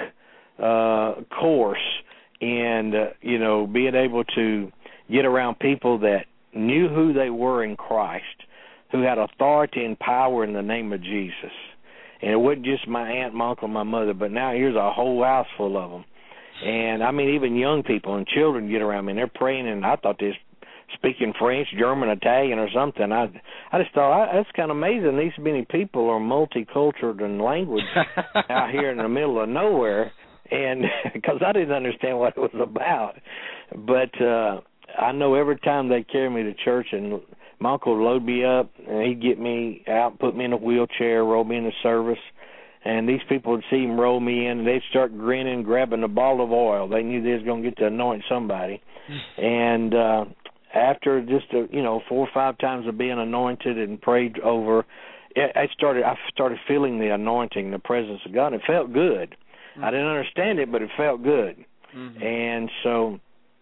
course in, being able to get around people that knew who they were in Christ, who had authority and power in the name of Jesus. And it wasn't just my aunt, my uncle, my mother, but now here's a whole house full of them. And, even young people and children get around me, and they're praying, and I thought they were speaking French, German, Italian, or something. I just thought, that's kind of amazing. These many people are multicultural in language out here in the middle of nowhere, and because I didn't understand what it was about. But I know every time they carry me to church, and my uncle would load me up, and he'd get me out, put me in a wheelchair, roll me into service, and these people would see him roll me in, and they'd start grinning, grabbing a ball of oil. They knew they was going to get to anoint somebody. And after just 4 or 5 times of being anointed and prayed over, I started feeling the anointing, the presence of God. It felt good. I didn't understand it, but it felt good. And so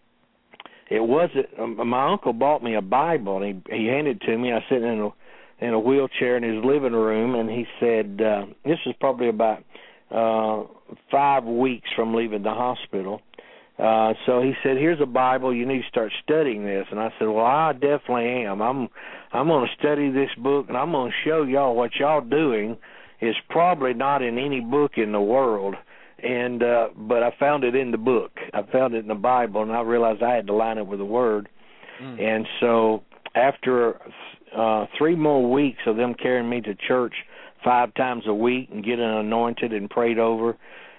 it wasn't. My uncle bought me a Bible, and he handed it to me. I was sitting in a wheelchair in his living room, and he said, this was probably about 5 weeks from leaving the hospital. So he said, here's a Bible, you need to start studying this. And I said, well, I definitely am. I'm going to study this book, and I'm going to show y'all what y'all doing is probably not in any book in the world. And but I found it in the book. I found it in the Bible, and I realized I had to line it with the Word. And so after 3 more weeks of them carrying me to church 5 times a week and getting anointed and prayed over,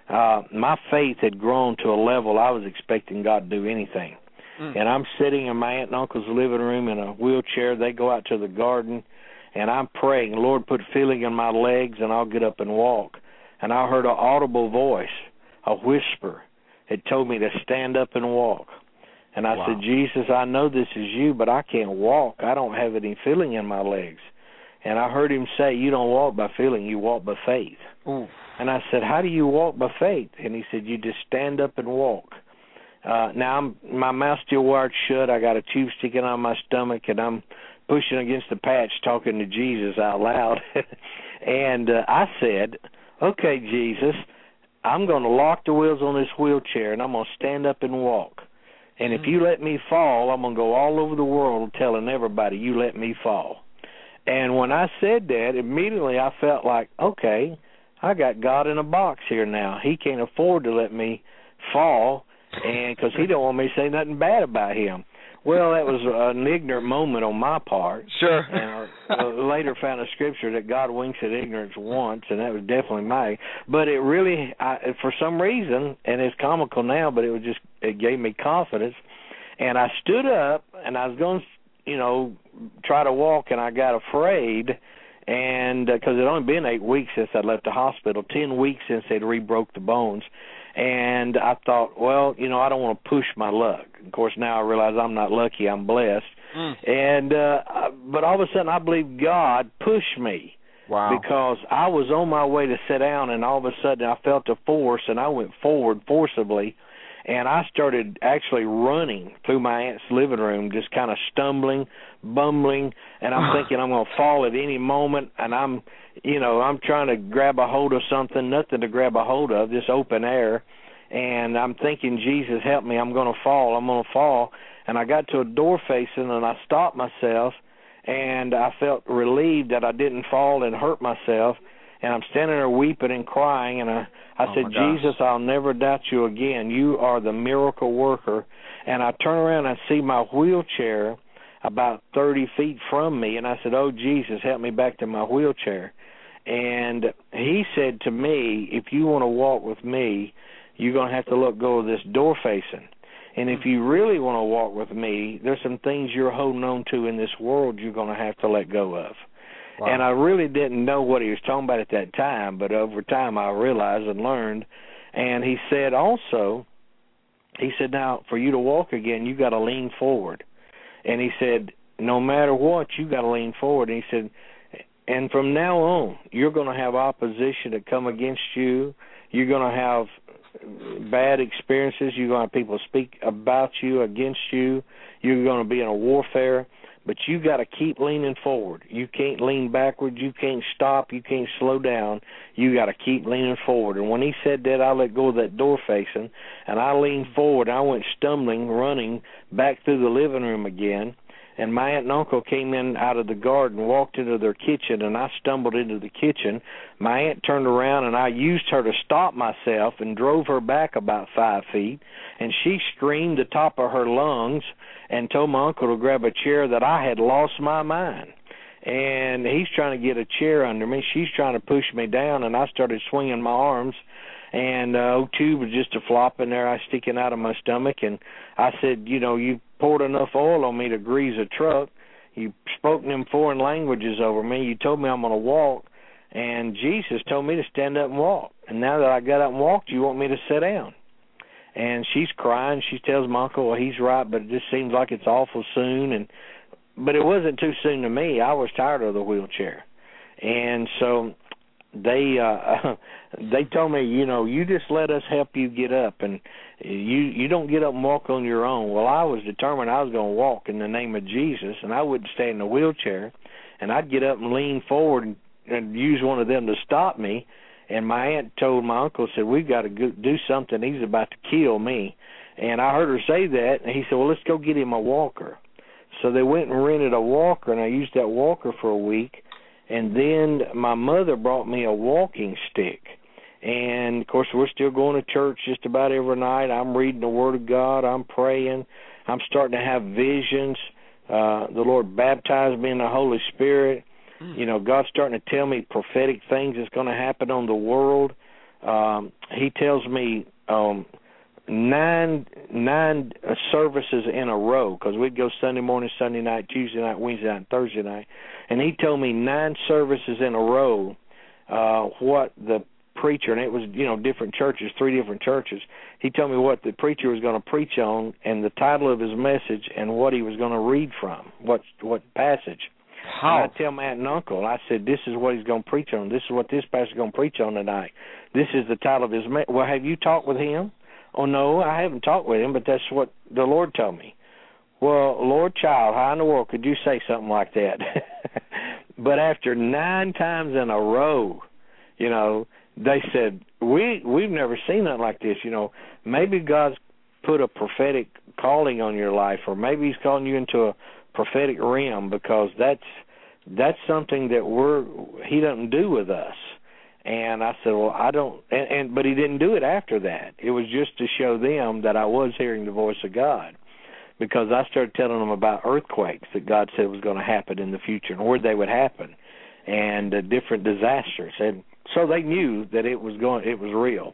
my faith had grown to a level I was expecting God to do anything. And I'm sitting in my aunt and uncle's living room in a wheelchair. They go out to the garden, and I'm praying, Lord, put feeling in my legs, and I'll get up and walk. And I heard an audible voice, a whisper. It told me to stand up and walk. And I said, Jesus, I know this is you, but I can't walk. I don't have any feeling in my legs. And I heard him say, you don't walk by feeling, you walk by faith. And I said, how do you walk by faith? And he said, you just stand up and walk. Now, my mouth's still wired shut. I got a tube sticking on my stomach, and I'm pushing against the patch talking to Jesus out loud. And I said, okay, Jesus, I'm going to lock the wheels on this wheelchair, and I'm going to stand up and walk. And if you let me fall, I'm going to go all over the world telling everybody you let me fall. And when I said that, immediately I felt like, okay, I got God in a box here now. He can't afford to let me fall, and because he don't want me to say nothing bad about him. Well, that was an ignorant moment on my part.
Sure.
And I later found a scripture that God winks at ignorance once, and that was definitely mine. But it really, for some reason, and it's comical now, but it gave me confidence. And I stood up, and I was going to, try to walk, and I got afraid. And because it had only been 8 weeks since I left the hospital, 10 weeks since they'd re-broke the bones. And I thought, well, I don't want to push my luck. Of course, now I realize I'm not lucky, I'm blessed. And but all of a sudden, I believe God pushed me.
Wow.
Because I was on my way to sit down, and all of a sudden I felt a force, and I went forward forcibly. And I started actually running through my aunt's living room, just kind of stumbling, bumbling, and I'm thinking I'm going to fall at any moment, and I'm trying to grab a hold of something, nothing to grab a hold of, just open air, and I'm thinking, Jesus, help me, I'm going to fall, and I got to a door facing, and I stopped myself, and I felt relieved that I didn't fall and hurt myself, and I'm standing there weeping and crying, and I said, Jesus, I'll never doubt you again. You are the miracle worker. And I turn around and I see my wheelchair about 30 feet from me, and I said, oh, Jesus, help me back to my wheelchair. And he said to me, if you want to walk with me, you're going to have to let go of this door facing. And if you really want to walk with me, there's some things you're holding on to in this world you're going to have to let go of.
Wow.
And I really didn't know what he was talking about at that time, but over time I realized and learned. And he said also, now, for you to walk again, you got to lean forward. And he said, no matter what, you got to lean forward. And he said, and from now on, you're going to have opposition that come against you. You're going to have bad experiences. You're going to have people speak about you, against you. You're going to be in a warfare. But you got to keep leaning forward. You can't lean backwards. You can't stop. You can't slow down. You got to keep leaning forward. And when he said that, I let go of that door facing, and I leaned forward. I went stumbling, running back through the living room again. And my aunt and uncle came in out of the garden, walked into their kitchen, and I stumbled into the kitchen. My aunt turned around, and I used her to stop myself and drove her back about 5 feet. And she screamed the top of her lungs and told my uncle to grab a chair, that I had lost my mind. And he's trying to get a chair under me. She's trying to push me down, and I started swinging my arms. And O2 was just a flop in there, I sticking out of my stomach. And I said, you poured enough oil on me to grease a truck. You spoke them foreign languages over me. You told me I'm going to walk. And Jesus told me to stand up and walk. And now that I got up and walked, you want me to sit down. And she's crying. She tells my uncle, well, he's right, but it just seems like it's awful soon. But it wasn't too soon to me. I was tired of the wheelchair. And so they told me, you just let us help you get up, and you don't get up and walk on your own. Well, I was determined I was going to walk in the name of Jesus, and I wouldn't stay in the wheelchair, and I'd get up and lean forward and use one of them to stop me. And my aunt told my uncle, said, we've got to do something. He's about to kill me. And I heard her say that, and he said, well, let's go get him a walker. So they went and rented a walker, and I used that walker for a week. And then my mother brought me a walking stick. And, of course, we're still going to church just about every night. I'm reading the Word of God. I'm praying. I'm starting to have visions. The Lord baptized me in the Holy Spirit. God's starting to tell me prophetic things that's going to happen on the world. He tells me nine services in a row, because we'd go Sunday morning, Sunday night, Tuesday night, Wednesday night, Thursday night. And he told me 9 services in a row what the preacher, and it was, different churches, 3 different churches. He told me what the preacher was going to preach on and the title of his message and what he was going to read from, what passage. And I tell my aunt and uncle, I said, this is what he's going to preach on. This is what this pastor's going to preach on tonight. This is the title of his message. Well, have you talked with him? Oh, no, I haven't talked with him, but that's what the Lord told me. Well, Lord child, how in the world could you say something like that? But after 9 times in a row, they said, we've never seen nothing like this. Maybe God's put a prophetic calling on your life, or maybe he's calling you into a prophetic realm, because that's something that he doesn't do with us. And I said, well, I don't, but he didn't do it after that. It was just to show them that I was hearing the voice of God, because I started telling them about earthquakes that God said was going to happen in the future and where they would happen, and different disasters. And so they knew that it was real.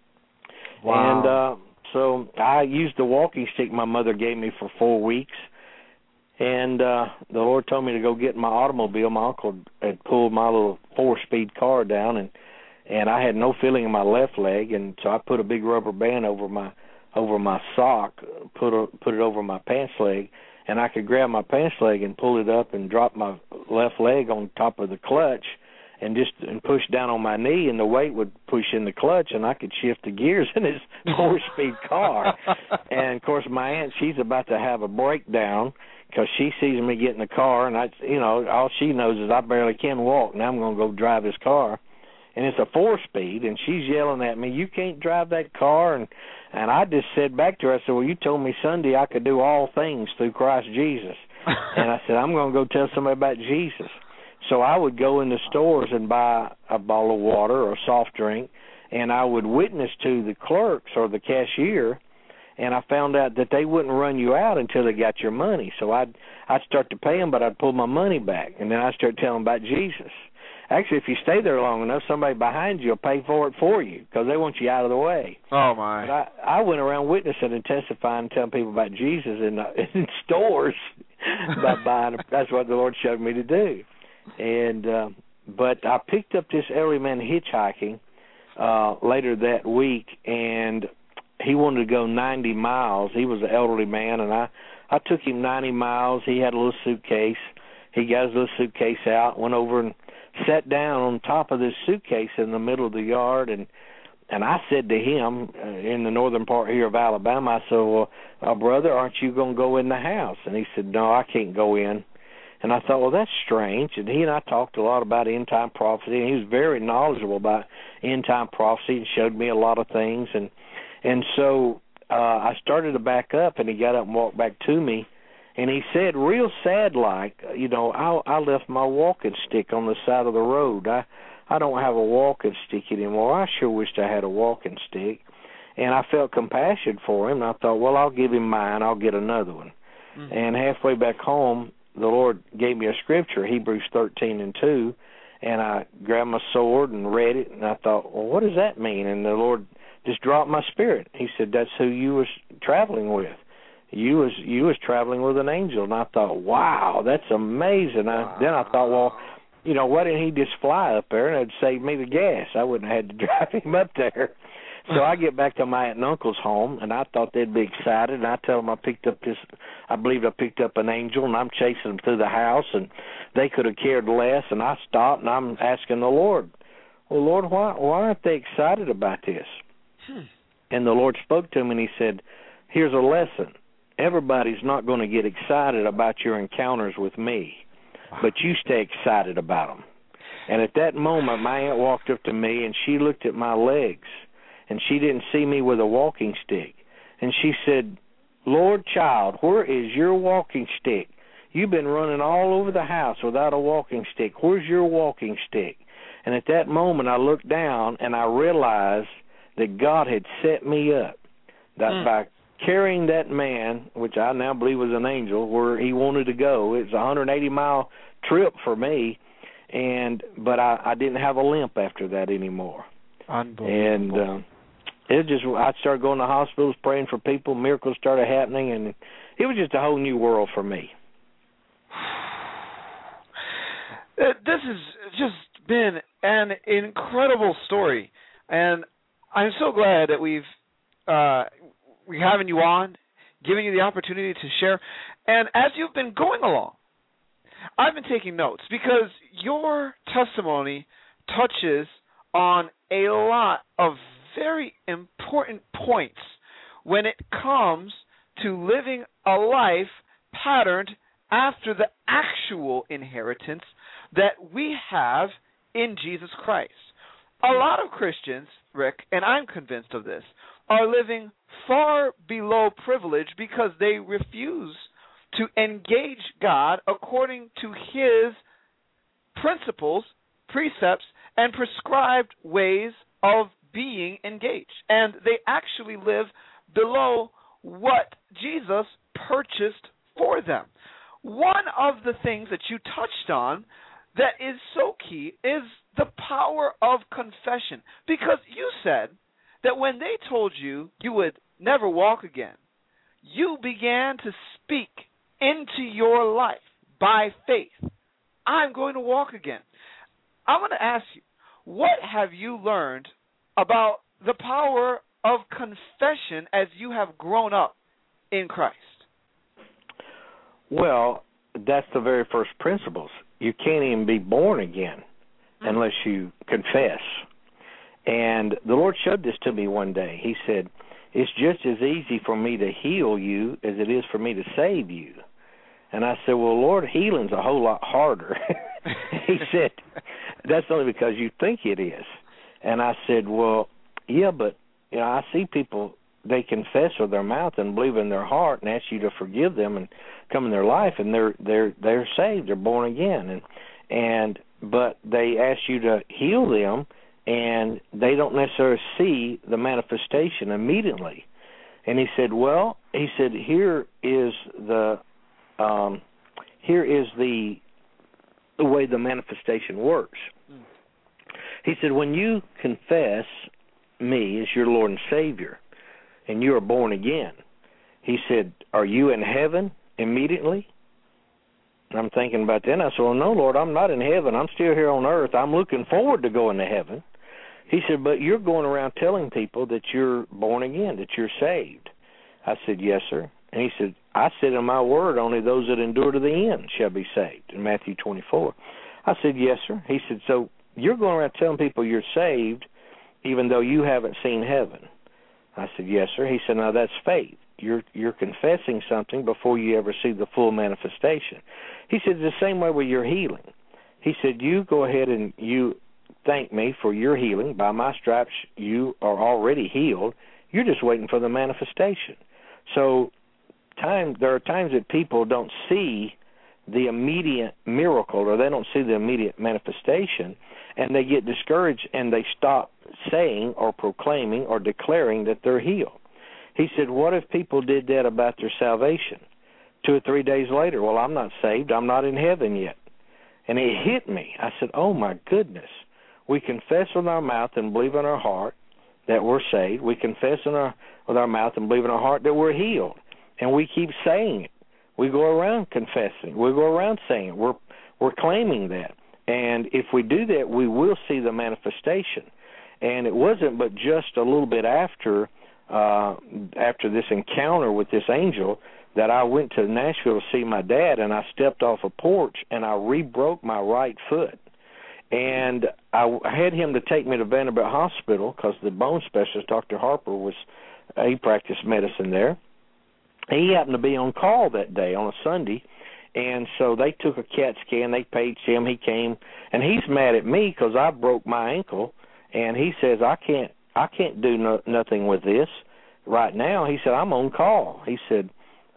Wow.
And so I used the walking stick my mother gave me for 4 weeks. And the Lord told me to go get my automobile. My uncle had pulled my little 4-speed car down, and I had no feeling in my left leg, and so I put a big rubber band over my sock, put it over my pants leg, and I could grab my pants leg and pull it up and drop my left leg on top of the clutch, and push down on my knee, and the weight would push in the clutch, and I could shift the gears in this 4-speed car. And of course, my aunt, she's about to have a breakdown, because she sees me get in the car, and all she knows is I barely can walk. Now I'm going to go drive this car, and it's a 4-speed, and she's yelling at me, "You can't drive that car!" And I just said back to her, I said, "Well, you told me Sunday I could do all things through Christ Jesus," and I said, "I'm going to go tell somebody about Jesus." So I would go in the stores and buy a bottle of water or a soft drink, and I would witness to the clerks or the cashier. And I found out that they wouldn't run you out until they got your money. So I'd start to pay them, but I'd pull my money back. And then I'd start telling them about Jesus. Actually, if you stay there long enough, somebody behind you will pay for it for you, because they want you out of the way.
Oh, my.
But I went around witnessing and testifying and telling people about Jesus in stores by buying. That's what the Lord showed me to do. And but I picked up this elderly man hitchhiking later that week, and he wanted to go 90 miles. He was an elderly man, and I took him 90 miles. He had a little suitcase. He got his little suitcase out, went over and sat down on top of this suitcase in the middle of the yard, and I said to him, in the northern part here of Alabama, I said, well, brother, aren't you going to go in the house? And he said, no, I can't go in. And I thought, well, that's strange. And he and I talked a lot about end-time prophecy, and he was very knowledgeable about end-time prophecy and showed me a lot of things. And so I started to back up, and he got up and walked back to me, and he said, real sad-like, I left my walking stick on the side of the road. I don't have a walking stick anymore. I sure wished I had a walking stick. And I felt compassion for him, and I thought, well, I'll give him mine. I'll get another one. Mm-hmm. And halfway back home, the Lord gave me a scripture, Hebrews 13:2, and I grabbed my sword and read it, and I thought, well, what does that mean? And the Lord just dropped my spirit. He said, that's who you was traveling with. You was traveling with an angel. And I thought, wow, that's amazing. Wow. Then I thought, well, why didn't he just fly up there, and it'd save me the gas? I wouldn't have had to drive him up there. So I get back to my aunt and uncle's home, and I thought they'd be excited, and I tell them I believe I picked up an angel, and I'm chasing them through the house, and they could have cared less, and I stopped, and I'm asking the Lord, well, Lord, why aren't they excited about this? And the Lord spoke to him, and he said, here's a lesson. Everybody's not going to get excited about your encounters with me, but you stay excited about them. And at that moment, my aunt walked up to me, and she looked at my legs, and she didn't see me with a walking stick. And she said, Lord child, where is your walking stick? You've been running all over the house without a walking stick. Where's your walking stick? And at that moment, I looked down, and I realized that God had set me up. That by carrying that man, which I now believe was an angel, where he wanted to go. It was a 180-mile trip for me, but I didn't have a limp after that anymore.
Unbelievable.
And I started going to hospitals, praying for people. Miracles started happening, and it was just a whole new world for me.
This has just been an incredible story, and I'm so glad that we're having you on, giving you the opportunity to share. And as you've been going along, I've been taking notes because your testimony touches on a lot of very important points when it comes to living a life patterned after the actual inheritance that we have in Jesus Christ. A lot of Christians, Rick, and I'm convinced of this, are living far below privilege because they refuse to engage God according to His principles, precepts, and prescribed ways of being engaged. And they actually live below what Jesus purchased for them. One of the things that you touched on that is so key is the power of confession. Because you said that when they told you you would never walk again, you began to speak into your life by faith. I'm going to walk again. I want to ask you, what have you learned about the power of confession as you have grown up in Christ?
Well, that's the very first principles. You can't even be born again unless you confess. And the Lord showed this to me one day. He said, it's just as easy for me to heal you as it is for me to save you. And I said, well, Lord, healing's a whole lot harder. He said, that's only because you think it is. And I said, well, yeah, but I see people, they confess with their mouth and believe in their heart and ask you to forgive them and come in their life, and they're saved, they're born again. But they ask you to heal them, and they don't necessarily see the manifestation immediately. And he said, here is the way the manifestation works. He said, when you confess me as your Lord and Savior, and you are born again, he said, are you in heaven immediately? And I'm thinking about that. And I said, well, no, Lord, I'm not in heaven. I'm still here on earth. I'm looking forward to going to heaven. He said, but you're going around telling people that you're born again, that you're saved. I said, yes, sir. And he said, I said in my word, only those that endure to the end shall be saved, in Matthew 24. I said, yes, sir. He said, so you're going around telling people you're saved even though you haven't seen heaven. I said, yes, sir. He said, now that's faith. You're confessing something before you ever see the full manifestation. He said, the same way with your healing. He said, you go ahead and you thank me for your healing. By my stripes, you are already healed. You're just waiting for the manifestation. So there are times that people don't see the immediate miracle, or they don't see the immediate manifestation, and they get discouraged and they stop saying or proclaiming or declaring that they're healed. He said, what if people did that about their salvation? 2 or 3 days later, well, I'm not saved. I'm not in heaven yet. And it hit me. I said, oh, my goodness. We confess with our mouth and believe in our heart that we're saved. We confess with our mouth and believe in our heart that we're healed. And we keep saying it. We go around confessing. We go around saying it. We're claiming that. And if we do that, we will see the manifestation. And it wasn't but just a little bit after this encounter with this angel that I went to Nashville to see my dad, and I stepped off a porch and I re-broke my right foot. And I had him to take me to Vanderbilt Hospital because the bone specialist, Dr. Harper, he practiced medicine there. He happened to be on call that day on a Sunday, and so they took a CAT scan. They paged him. He came, and he's mad at me because I broke my ankle, and he says, I can't do nothing with this right now. He said, I'm on call. He said,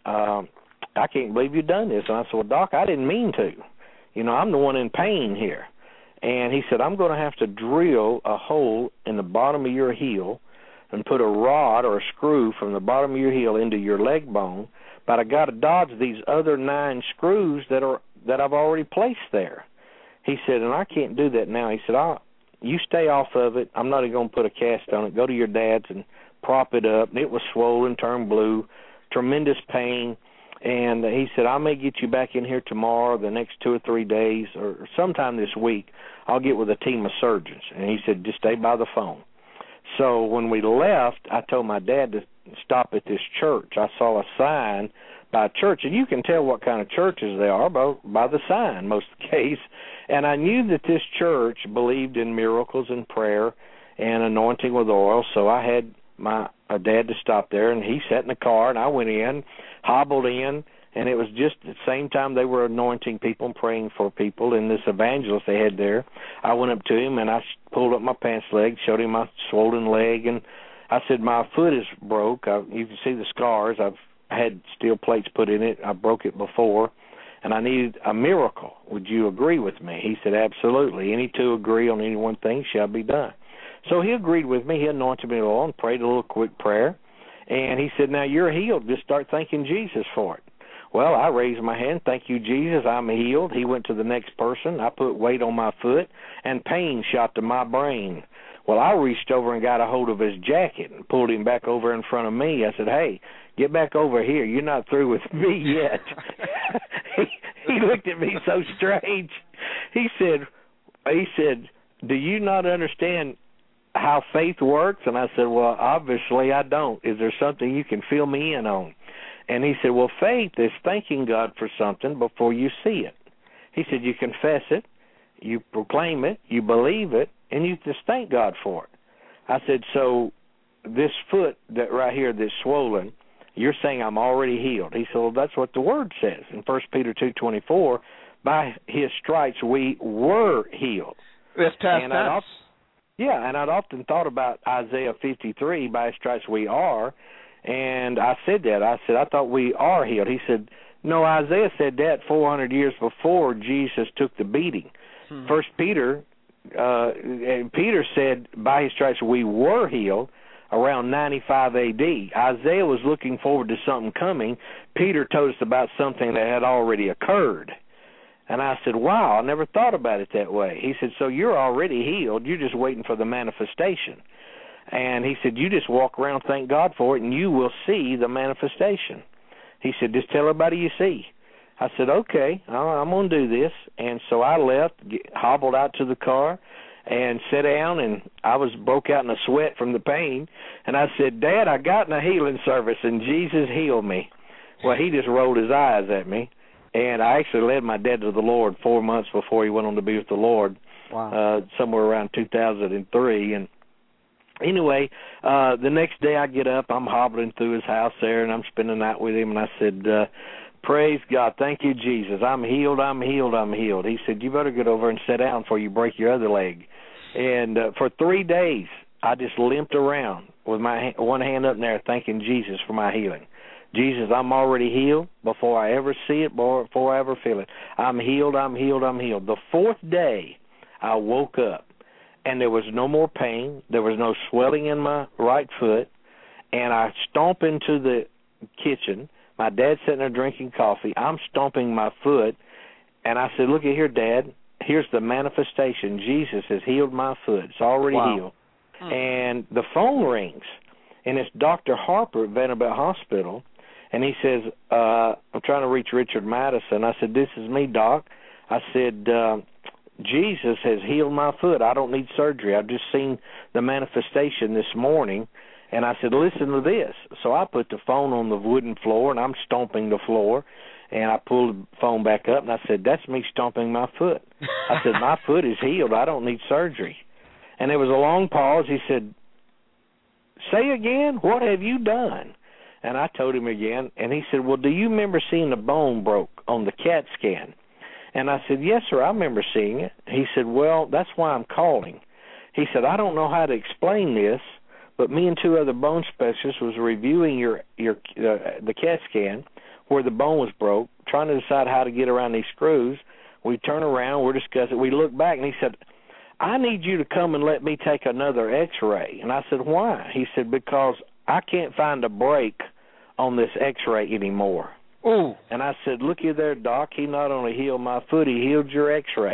I can't believe you've done this. And I said, well, Doc, I didn't mean to. You know, I'm the one in pain here. And he said, I'm going to have to drill a hole in the bottom of your heel and put a rod or a screw from the bottom of your heel into your leg bone, but I got to dodge these other 9 screws that I've already placed there. He said, and I can't do that now. He said, you stay off of it. I'm not even going to put a cast on it. Go to your dad's and prop it up. And it was swollen, turned blue, tremendous pain. And he said, I may get you back in here tomorrow, the next 2 or 3 days, or sometime this week. I'll get with a team of surgeons. And he said, just stay by the phone. So when we left, I told my dad to stop at this church. I saw a sign by a church, and you can tell what kind of churches they are by the sign most of the case. And I knew that this church believed in miracles and prayer and anointing with oil, so I had my dad to stop there, and he sat in the car, and I went in, hobbled in, and it was just at the same time they were anointing people and praying for people, and this evangelist they had there, I went up to him, and I pulled up my pants leg, showed him my swollen leg, and I said, my foot is broke. You can see the scars. I've had steel plates put in it. I broke it before, and I needed a miracle. Would you agree with me? He said, absolutely. Any two agree on any one thing shall be done. So he agreed with me. He anointed me with oil and prayed a little quick prayer, and he said, now you're healed. Just start thanking Jesus for it. Well, I raised my hand. Thank you, Jesus. I'm healed. He went to the next person. I put weight on my foot, and pain shot to my brain. Well, I reached over and got a hold of his jacket and pulled him back over in front of me. I said, hey, get back over here. You're not through with me yet. He looked at me so strange. He said, do you not understand how faith works? And I said, well, obviously I don't. Is there something you can fill me in on? And he said, well, faith is thanking God for something before you see it. He said, you confess it, you proclaim it, you believe it, and you just thank God for it. I said, so this foot that right here that's swollen, you're saying I'm already healed. He said, well, that's what the Word says. In 1 Peter 2:24, by His stripes we were healed.
It's past tense.
Yeah, and I'd often thought about Isaiah 53, by His stripes we are, and I said that. I said, I thought we are healed. He said, no, Isaiah said that 400 years before Jesus took the beating. First Peter said, by His stripes we were healed around 95 A.D. Isaiah was looking forward to something coming. Peter told us about something that had already occurred. And I said, wow, I never thought about it that way. He said, so you're already healed. You're just waiting for the manifestation. And he said, you just walk around, thank God for it, and you will see the manifestation. He said, just tell everybody you see. I said, okay, I'm going to do this. And so I left, hobbled out to the car, and sat down, and I broke out in a sweat from the pain. And I said, Dad, I got in a healing service, and Jesus healed me. Well, he just rolled his eyes at me. And I actually led my dad to the Lord 4 months before he went on to be with the Lord.
Wow.
Somewhere around 2003. And anyway, the next day I get up, I'm hobbling through his house there, and I'm spending the night with him, and I said, praise God, thank you, Jesus. I'm healed, I'm healed, I'm healed. He said, you better get over and sit down before you break your other leg. And for 3 days, I just limped around with my one hand up in there thanking Jesus for my healing. Jesus, I'm already healed before I ever see it, before I ever feel it. I'm healed, I'm healed, I'm healed. The 4th day, I woke up, and there was no more pain. There was no swelling in my right foot. And I stomp into the kitchen. My dad's sitting there drinking coffee. I'm stomping my foot. And I said, look at here, Dad. Here's the manifestation. Jesus has healed my foot. It's already healed. And the phone rings, and it's Dr. Harper at Vanderbilt Hospital. And he says, I'm trying to reach Richard Madison. I said, this is me, Doc. I said, Jesus has healed my foot. I don't need surgery. I've just seen the manifestation this morning. And I said, listen to this. So I put the phone on the wooden floor, and I'm stomping the floor. And I pulled the phone back up, and I said, that's me stomping my foot. I said, my foot is healed. I don't need surgery. And there was a long pause. He said, say again, what have you done? And I told him again, and he said, well, do you remember seeing the bone broke on the CAT scan? And I said, yes, sir, I remember seeing it. He said, well, that's why I'm calling. He said, I don't know how to explain this, but me and 2 other bone specialists was reviewing the CAT scan where the bone was broke, trying to decide how to get around these screws. We turn around, we're discussing. We look back, and he said, I need you to come and let me take another X-ray. And I said, why? He said, because I can't find a break on this X-ray anymore.
Ooh.
And I said, look here there, Doc. He not only healed my foot, he healed your X-ray.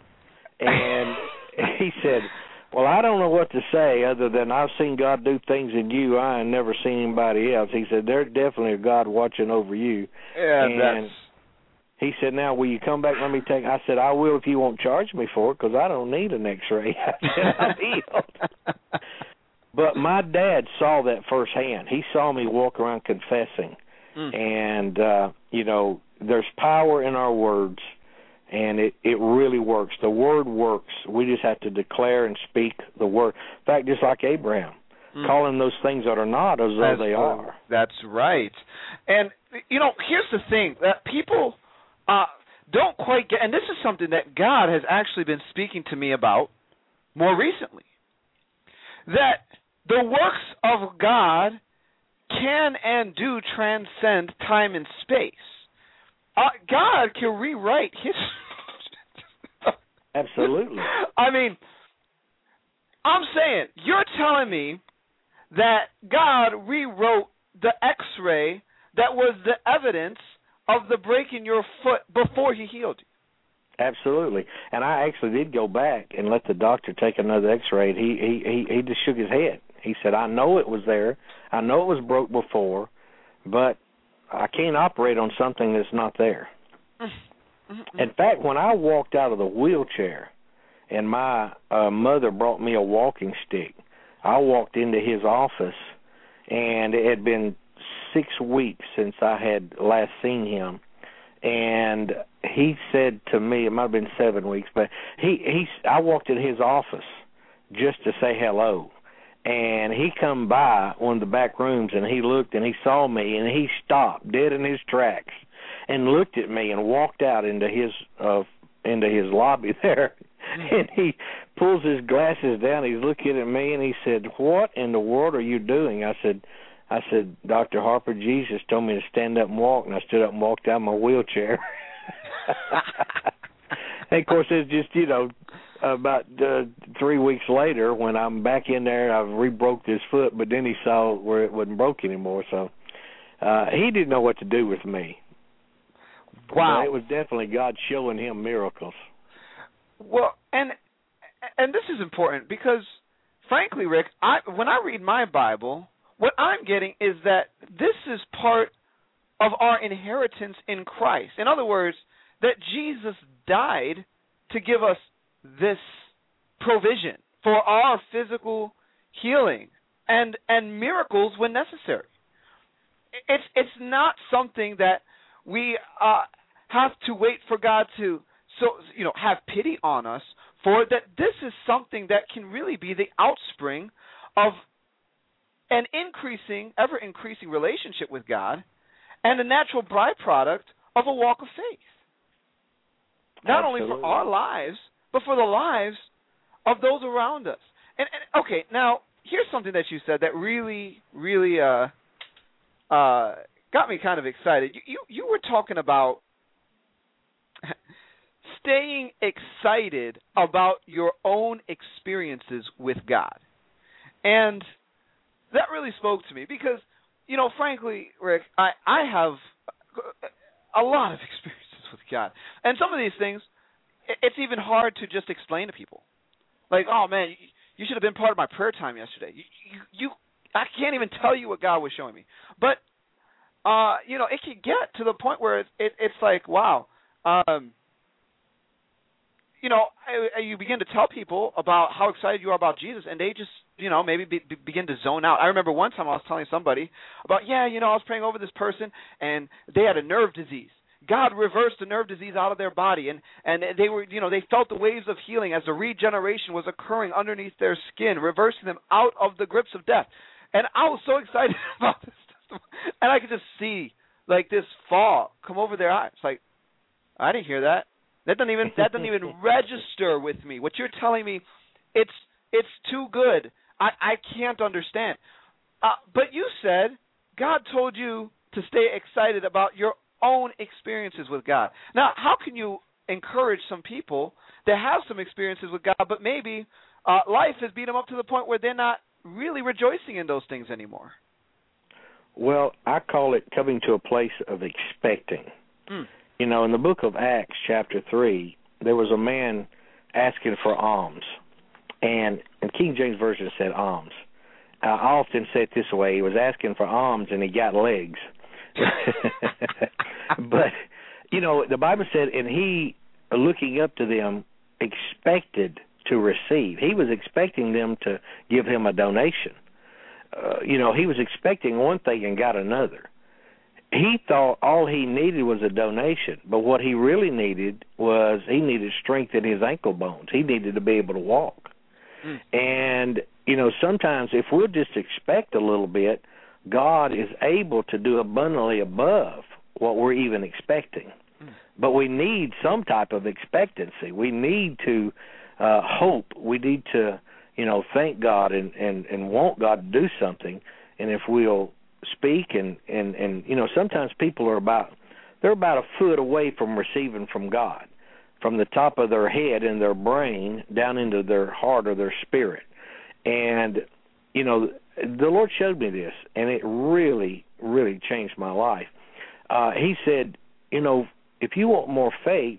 And he said, well, I don't know what to say other than I've seen God do things in you I ain't never seen anybody else. He said, there's definitely a God watching over you.
Yeah,
and he said, now, will you come back and let me take? I said, I will if you won't charge me for it because I don't need an X-ray. I said, I'm healed. But my dad saw that firsthand. He saw me walk around confessing. And, there's power in our words, and it really works. The word works. We just have to declare and speak the word. In fact, just like Abraham, calling those things that are not as though they are.
That's right. And, here's the thing, that people don't quite get, and this is something that God has actually been speaking to me about more recently, that the works of God can and do transcend time and space. God can rewrite history.
Absolutely.
I mean, I'm saying, you're telling me that God rewrote the X-ray that was the evidence of the break in your foot before he healed you.
Absolutely. And I actually did go back and let the doctor take another X-ray. He just shook his head. He said, I know it was there. I know it was broke before, but I can't operate on something that's not there. In fact, when I walked out of the wheelchair and my mother brought me a walking stick, I walked into his office, and it had been 6 weeks since I had last seen him. And he said to me, it might have been 7 weeks, but I walked in his office just to say hello. And he come by one of the back rooms, and he looked, and he saw me, and he stopped dead in his tracks and looked at me and walked out into his lobby there. And he pulls his glasses down. He's looking at me, and he said, what in the world are you doing? I said, Dr. Harper, Jesus told me to stand up and walk, and I stood up and walked out of my wheelchair. And, of course, it's just, about 3 weeks later when I'm back in there, I've re-broke his foot, but then he saw where it wasn't broke anymore. So he didn't know what to do with me.
Wow.
But it was definitely God showing him miracles.
Well, and this is important because, frankly, Rick, when I read my Bible, what I'm getting is that this is part of our inheritance in Christ. In other words, that Jesus died to give us this provision for our physical healing and miracles when necessary. It's not something that we have to wait for God to have pity on us for. That this is something that can really be the outspring of an ever increasing relationship with God, and a natural byproduct of a walk of faith. Not
Absolutely.
only for our lives, but for the lives of those around us. And okay, now here's something that you said that really, really got me kind of excited. You were talking about staying excited about your own experiences with God. And that really spoke to me because, frankly, Rick, I have a lot of experiences with God. And some of these things, it's even hard to just explain to people. Like, oh, man, you should have been part of my prayer time yesterday. I can't even tell you what God was showing me. But, it can get to the point where it's like, wow. You begin to tell people about how excited you are about Jesus, and they just, maybe begin to zone out. I remember one time I was telling somebody about, I was praying over this person, and they had a nerve disease. God reversed the nerve disease out of their body, and they were, they felt the waves of healing as the regeneration was occurring underneath their skin, reversing them out of the grips of death. And I was so excited about this testimony, and I could just see, like, this fall come over their eyes. Like, I didn't hear that. That doesn't even register with me. What you're telling me, it's too good. I can't understand. But you said God told you to stay excited about your own experiences with God. Now, how can you encourage some people that have some experiences with God, but maybe life has beat them up to the point where they're not really rejoicing in those things anymore?
Well, I call it coming to a place of expecting. In the book of Acts, chapter 3, there was a man asking for alms. And in King James Version it said alms. I often say it this way: he was asking for alms and he got legs. But, the Bible said, and he, looking up to them, expected to receive. He was expecting them to give him a donation. He was expecting one thing and got another. He thought all he needed was a donation, but what he really needed was he needed strength in his ankle bones. He needed to be able to walk. And, sometimes if we'll just expect a little bit, God is able to do abundantly above what we're even expecting. But we need some type of expectancy. We need to hope. We need to, thank God and want God to do something. And if we'll speak and sometimes people are about a foot away from receiving from God, from the top of their head and their brain down into their heart or their spirit. And the Lord showed me this, and it really, really changed my life. He said, if you want more faith,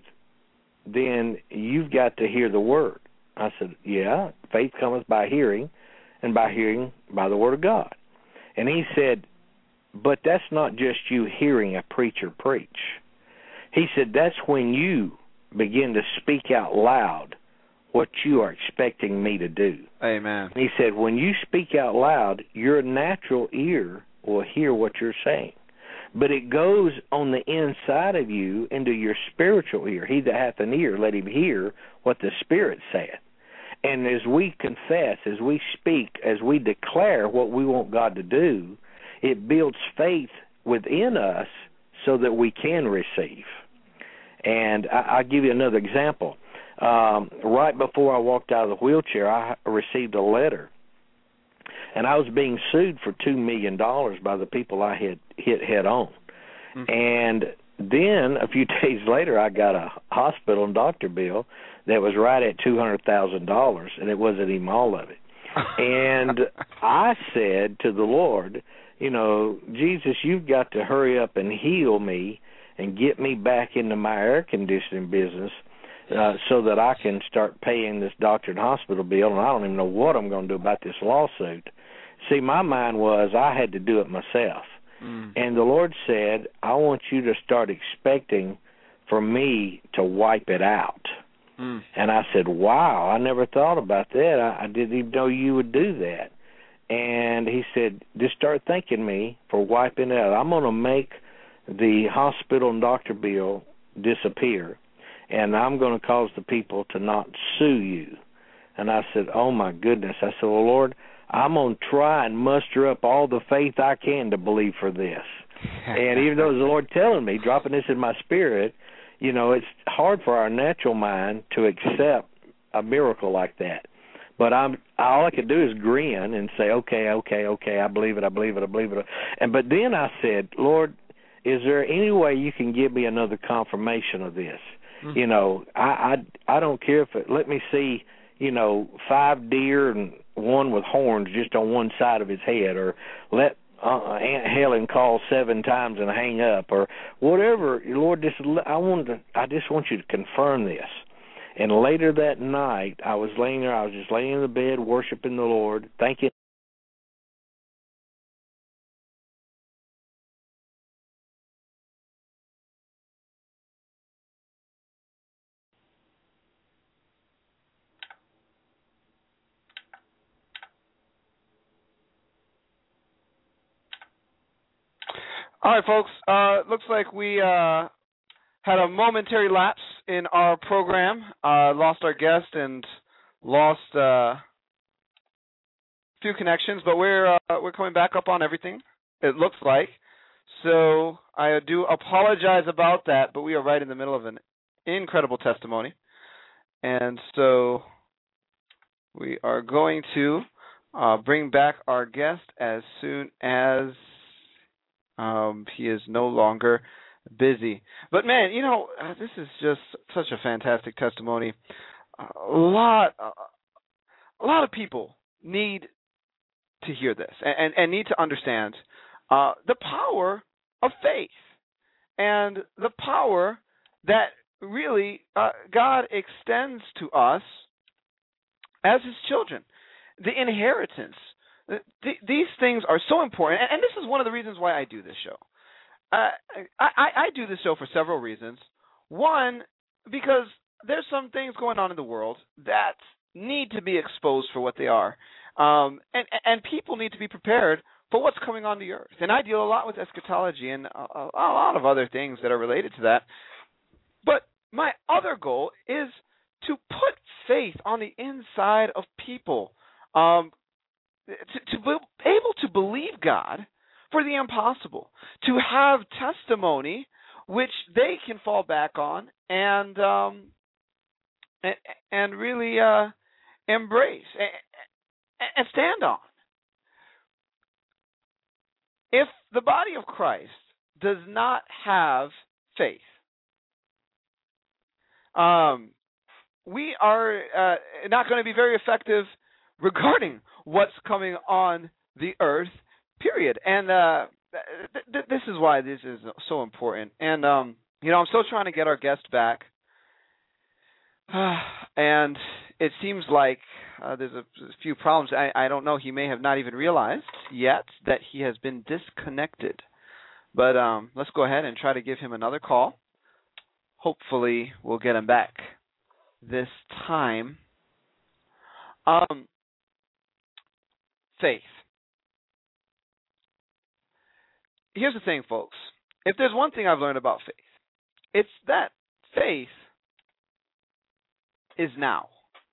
then you've got to hear the word. I said, yeah, faith cometh by hearing, and by hearing by the word of God. And he said, but that's not just you hearing a preacher preach. He said, that's when you begin to speak out loud what you are expecting me to do.
Amen.
He said, when you speak out loud, your natural ear will hear what you're saying. But it goes on the inside of you into your spiritual ear. He that hath an ear, let him hear what the Spirit saith. And as we confess, as we speak, as we declare what we want God to do, it builds faith within us so that we can receive. And I'll give you another example. Right before I walked out of the wheelchair, I received a letter. And I was being sued for $2 million by the people I had hit head on. And then a few days later, I got a hospital and doctor bill that was right at $200,000, and it wasn't even all of it. And I said to the Lord, Jesus, you've got to hurry up and heal me and get me back into my air conditioning business so that I can start paying this doctor and hospital bill, and I don't even know what I'm going to do about this lawsuit. See, my mind was I had to do it myself. And the Lord said, I want you to start expecting for me to wipe it out. And I said, wow, I never thought about that. I didn't even know you would do that. And he said, just start thanking me for wiping it out. I'm going to make the hospital and doctor bill disappear, and I'm going to cause the people to not sue you. And I said, oh, my goodness. I said, well, Lord, I'm going to try and muster up all the faith I can to believe for this. And even though the Lord telling me, dropping this in my spirit, you know, it's hard for our natural mind to accept a miracle like that. But all I could do is grin and say, okay, I believe it. But then I said, Lord, is there any way you can give me another confirmation of this? You know, I don't care if let me see, you know, 5 deer and one with horns just on one side of his head, or let Aunt Helen call 7 times and hang up, or whatever. Lord, I just want you to confirm this. And later that night, I was laying there. I was just laying in the bed, worshiping the Lord, thanking.
All right, folks. Looks like we had a momentary lapse in our program. Lost our guest and lost a few connections, but we're coming back up on everything, it looks like. So I do apologize about that, but we are right in the middle of an incredible testimony. And so we are going to bring back our guest as soon as he is no longer busy. But man, you know, this is just such a fantastic testimony. A lot of people need to hear this and need to understand the power of faith and the power that really God extends to us as His children. The inheritance. These things are so important, and this is one of the reasons why I do this show. I do this show for several reasons. One, because there's some things going on in the world that need to be exposed for what they are, and people need to be prepared for what's coming on the earth. And I deal a lot with eschatology and a lot of other things that are related to that. But my other goal is to put faith on the inside of people, to be able to believe God for the impossible, to have testimony which they can fall back on and really embrace and stand on. If the body of Christ does not have faith, we are not going to be very effective regarding what's coming on the earth, period. And this is why this is so important. And, you know, I'm still trying to get our guest back. And it seems like there's a few problems. I don't know. He may have not even realized yet that he has been disconnected. But let's go ahead and try to give him another call. Hopefully we'll get him back this time. Faith. Here's the thing, folks. If there's one thing I've learned about faith, it's that faith is now.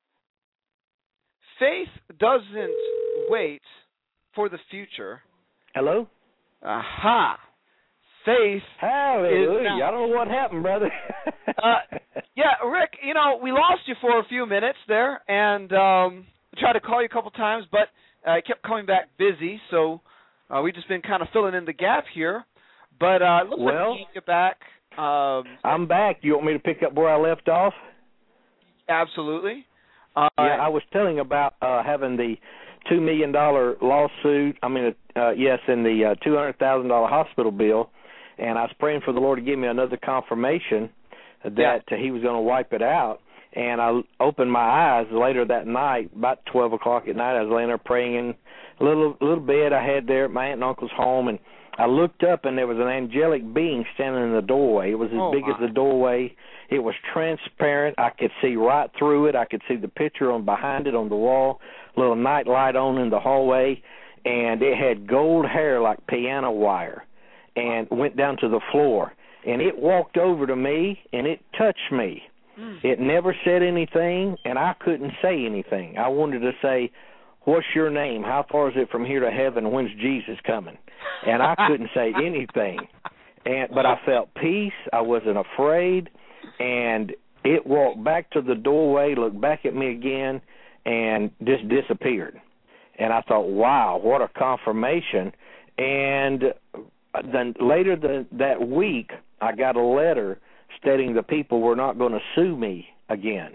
Faith doesn't wait for the future.
Hello?
Aha. Faith
Hallelujah.
is now.
I don't know what happened, brother.
Yeah, Rick, you know, we lost you for a few minutes there, and tried to call you a couple times, but I kept coming back busy, so we've just been kind of filling in the gap here. But it looks like we can get back.
I'm back. You want me to pick up where I left off?
Absolutely.
Yeah, I was telling about having the $2 million lawsuit. I mean, yes, and the $200,000 hospital bill. And I was praying for the Lord to give me another confirmation that He was going to wipe it out. And I opened my eyes later that night, about 12 o'clock at night. I was laying there praying in a little bed I had there at my aunt and uncle's home, and I looked up, and there was an angelic being standing in the doorway. It was as big as the doorway. It was transparent. I could see right through it. I could see the picture on behind it on the wall, little night light on in the hallway, and it had gold hair like piano wire and went down to the floor. And it walked over to me, and it touched me. It never said anything, and I couldn't say anything. I wanted to say, what's your name? How far is it from here to heaven? When's Jesus coming? And I couldn't say anything. But I felt peace. I wasn't afraid. And it walked back to the doorway, looked back at me again, and just disappeared. And I thought, wow, what a confirmation. And then later that week, I got a letter stating the people were not going to sue me again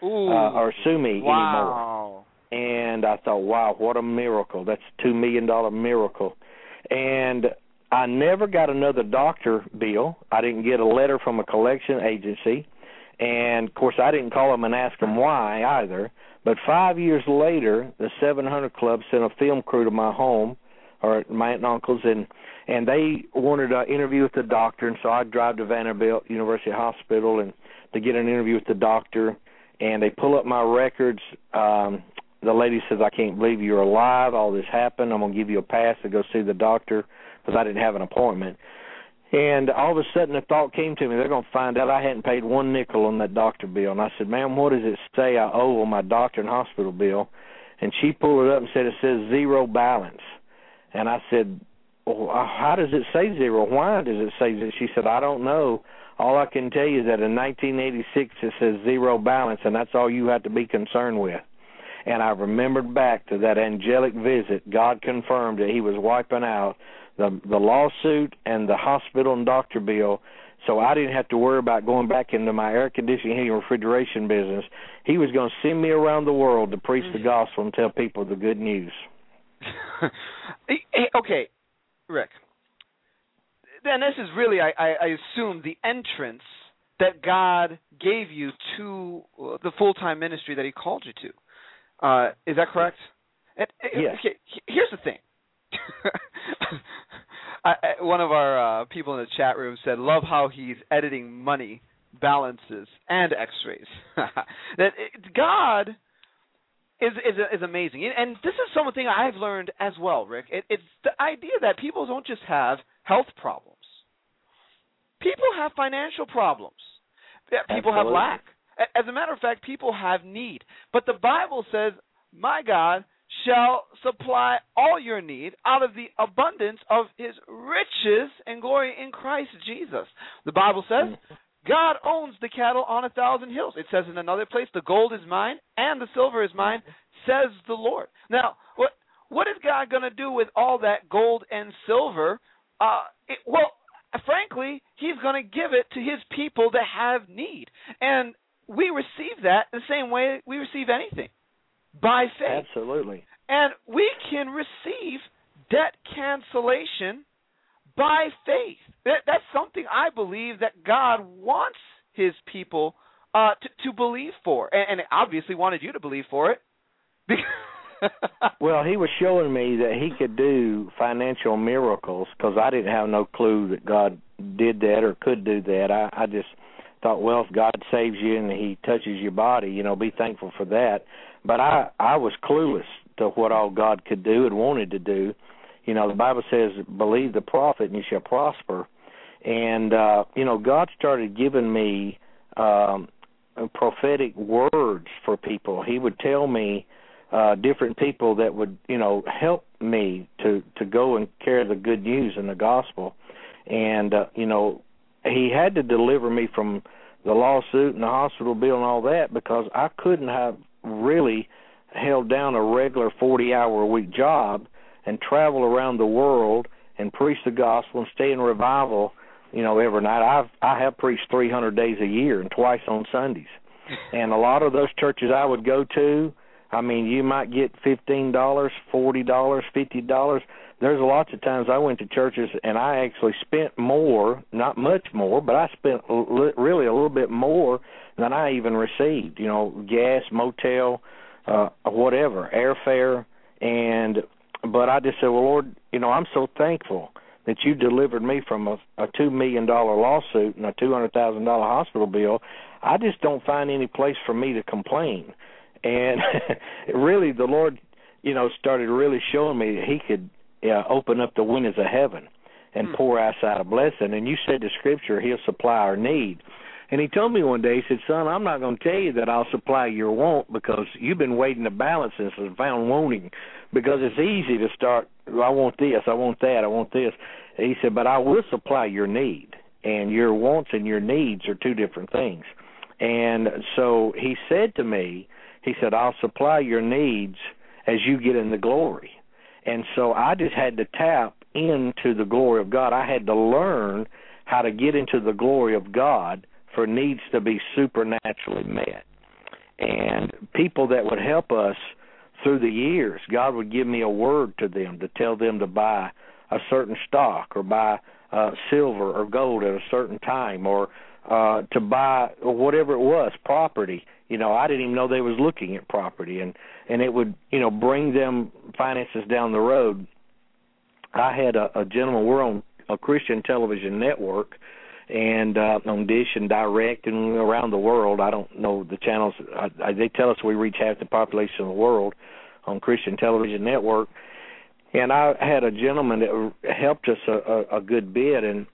or sue me anymore. And I thought, wow, what a miracle. That's a $2 million miracle. And I never got another doctor bill. I didn't get a letter from a collection agency. And, of course, I didn't call them and ask them why either. But 5 years later, the 700 Club sent a film crew to my home, or my aunt and uncle's, and they wanted an interview with the doctor. And so I'd drive to Vanderbilt University Hospital and to get an interview with the doctor. And they pull up my records. The lady says, I can't believe you're alive. All this happened. I'm going to give you a pass to go see the doctor because I didn't have an appointment. And all of a sudden the thought came to me, they're going to find out I hadn't paid one nickel on that doctor bill. And I said, ma'am, what does it say I owe on my doctor and hospital bill? And she pulled it up and said, it says zero balance. And I said, well, how does it say zero? Why does it say zero? She said, I don't know. All I can tell you is that in 1986 it says zero balance, and that's all you have to be concerned with. And I remembered back to that angelic visit. God confirmed that he was wiping out the lawsuit and the hospital and doctor bill, so I didn't have to worry about going back into my air conditioning, heating, refrigeration business. He was going to send me around the world to preach the gospel and tell people the good news.
Okay, Rick. Then this is really, I assume, the entrance that God gave you to the full-time ministry that he called you to. Is that correct?
Yes.
Okay, here's the thing. One of our people in the chat room said, love how he's editing money, balances, and x-rays. God is amazing. And this is something I've learned as well, Rick. It's the idea that people don't just have health problems. People have financial problems. People have lack. As a matter of fact, people have need. But the Bible says, my God shall supply all your need out of the abundance of his riches and glory in Christ Jesus. The Bible says, God owns the cattle on 1,000 hills. It says in another place, the gold is mine and the silver is mine, says the Lord. Now, what is God going to do with all that gold and silver? Frankly, he's going to give it to his people that have need. And we receive that the same way we receive anything, by faith.
Absolutely.
And we can receive debt cancellation by faith. That's something I believe that God wants his people to believe for. And obviously wanted you to believe for it.
Well, he was showing me that he could do financial miracles because I didn't have no clue that God did that or could do that. I just thought, well, if God saves you and he touches your body, be thankful for that. But I was clueless to what all God could do and wanted to do. The Bible says, believe the prophet and you shall prosper. And, God started giving me prophetic words for people. He would tell me different people that would, help me to go and carry the good news and the gospel. And, he had to deliver me from the lawsuit and the hospital bill and all that because I couldn't have really held down a regular 40-hour-a-week job and travel around the world and preach the gospel and stay in revival, every night. I have preached 300 days a year and twice on Sundays. And a lot of those churches I would go to, you might get $15, $40, $50. There's lots of times I went to churches and I actually spent more, not much more, but I spent really a little bit more than I even received, gas, motel, whatever, airfare. But I just said, well, Lord, I'm so thankful that you delivered me from a $2 million lawsuit and a $200,000 hospital bill, I just don't find any place for me to complain. And really, the Lord, started really showing me that he could open up the windows of heaven and pour outside a blessing. And you said the scripture, he'll supply our need. And he told me one day, he said, son, I'm not going to tell you that I'll supply your want, because you've been waiting to balance this and found wanting, because it's easy to start, I want this, I want that, I want this. He said, but I will supply your need, and your wants and your needs are two different things. And so he said to me, he said, I'll supply your needs as you get in the glory. And so I just had to tap into the glory of God. I had to learn how to get into the glory of God for needs to be supernaturally met. And people that would help us through the years, God would give me a word to them to tell them to buy a certain stock, or buy silver or gold at a certain time, or to buy whatever it was, property. I didn't even know they was looking at property, and it would, bring them finances down the road. I had a gentleman, we're on a Christian television network, and on Dish and Direct and around the world. I don't know the channels. They tell us we reach half the population of the world on Christian television network. And I had a gentleman that helped us a good bit, and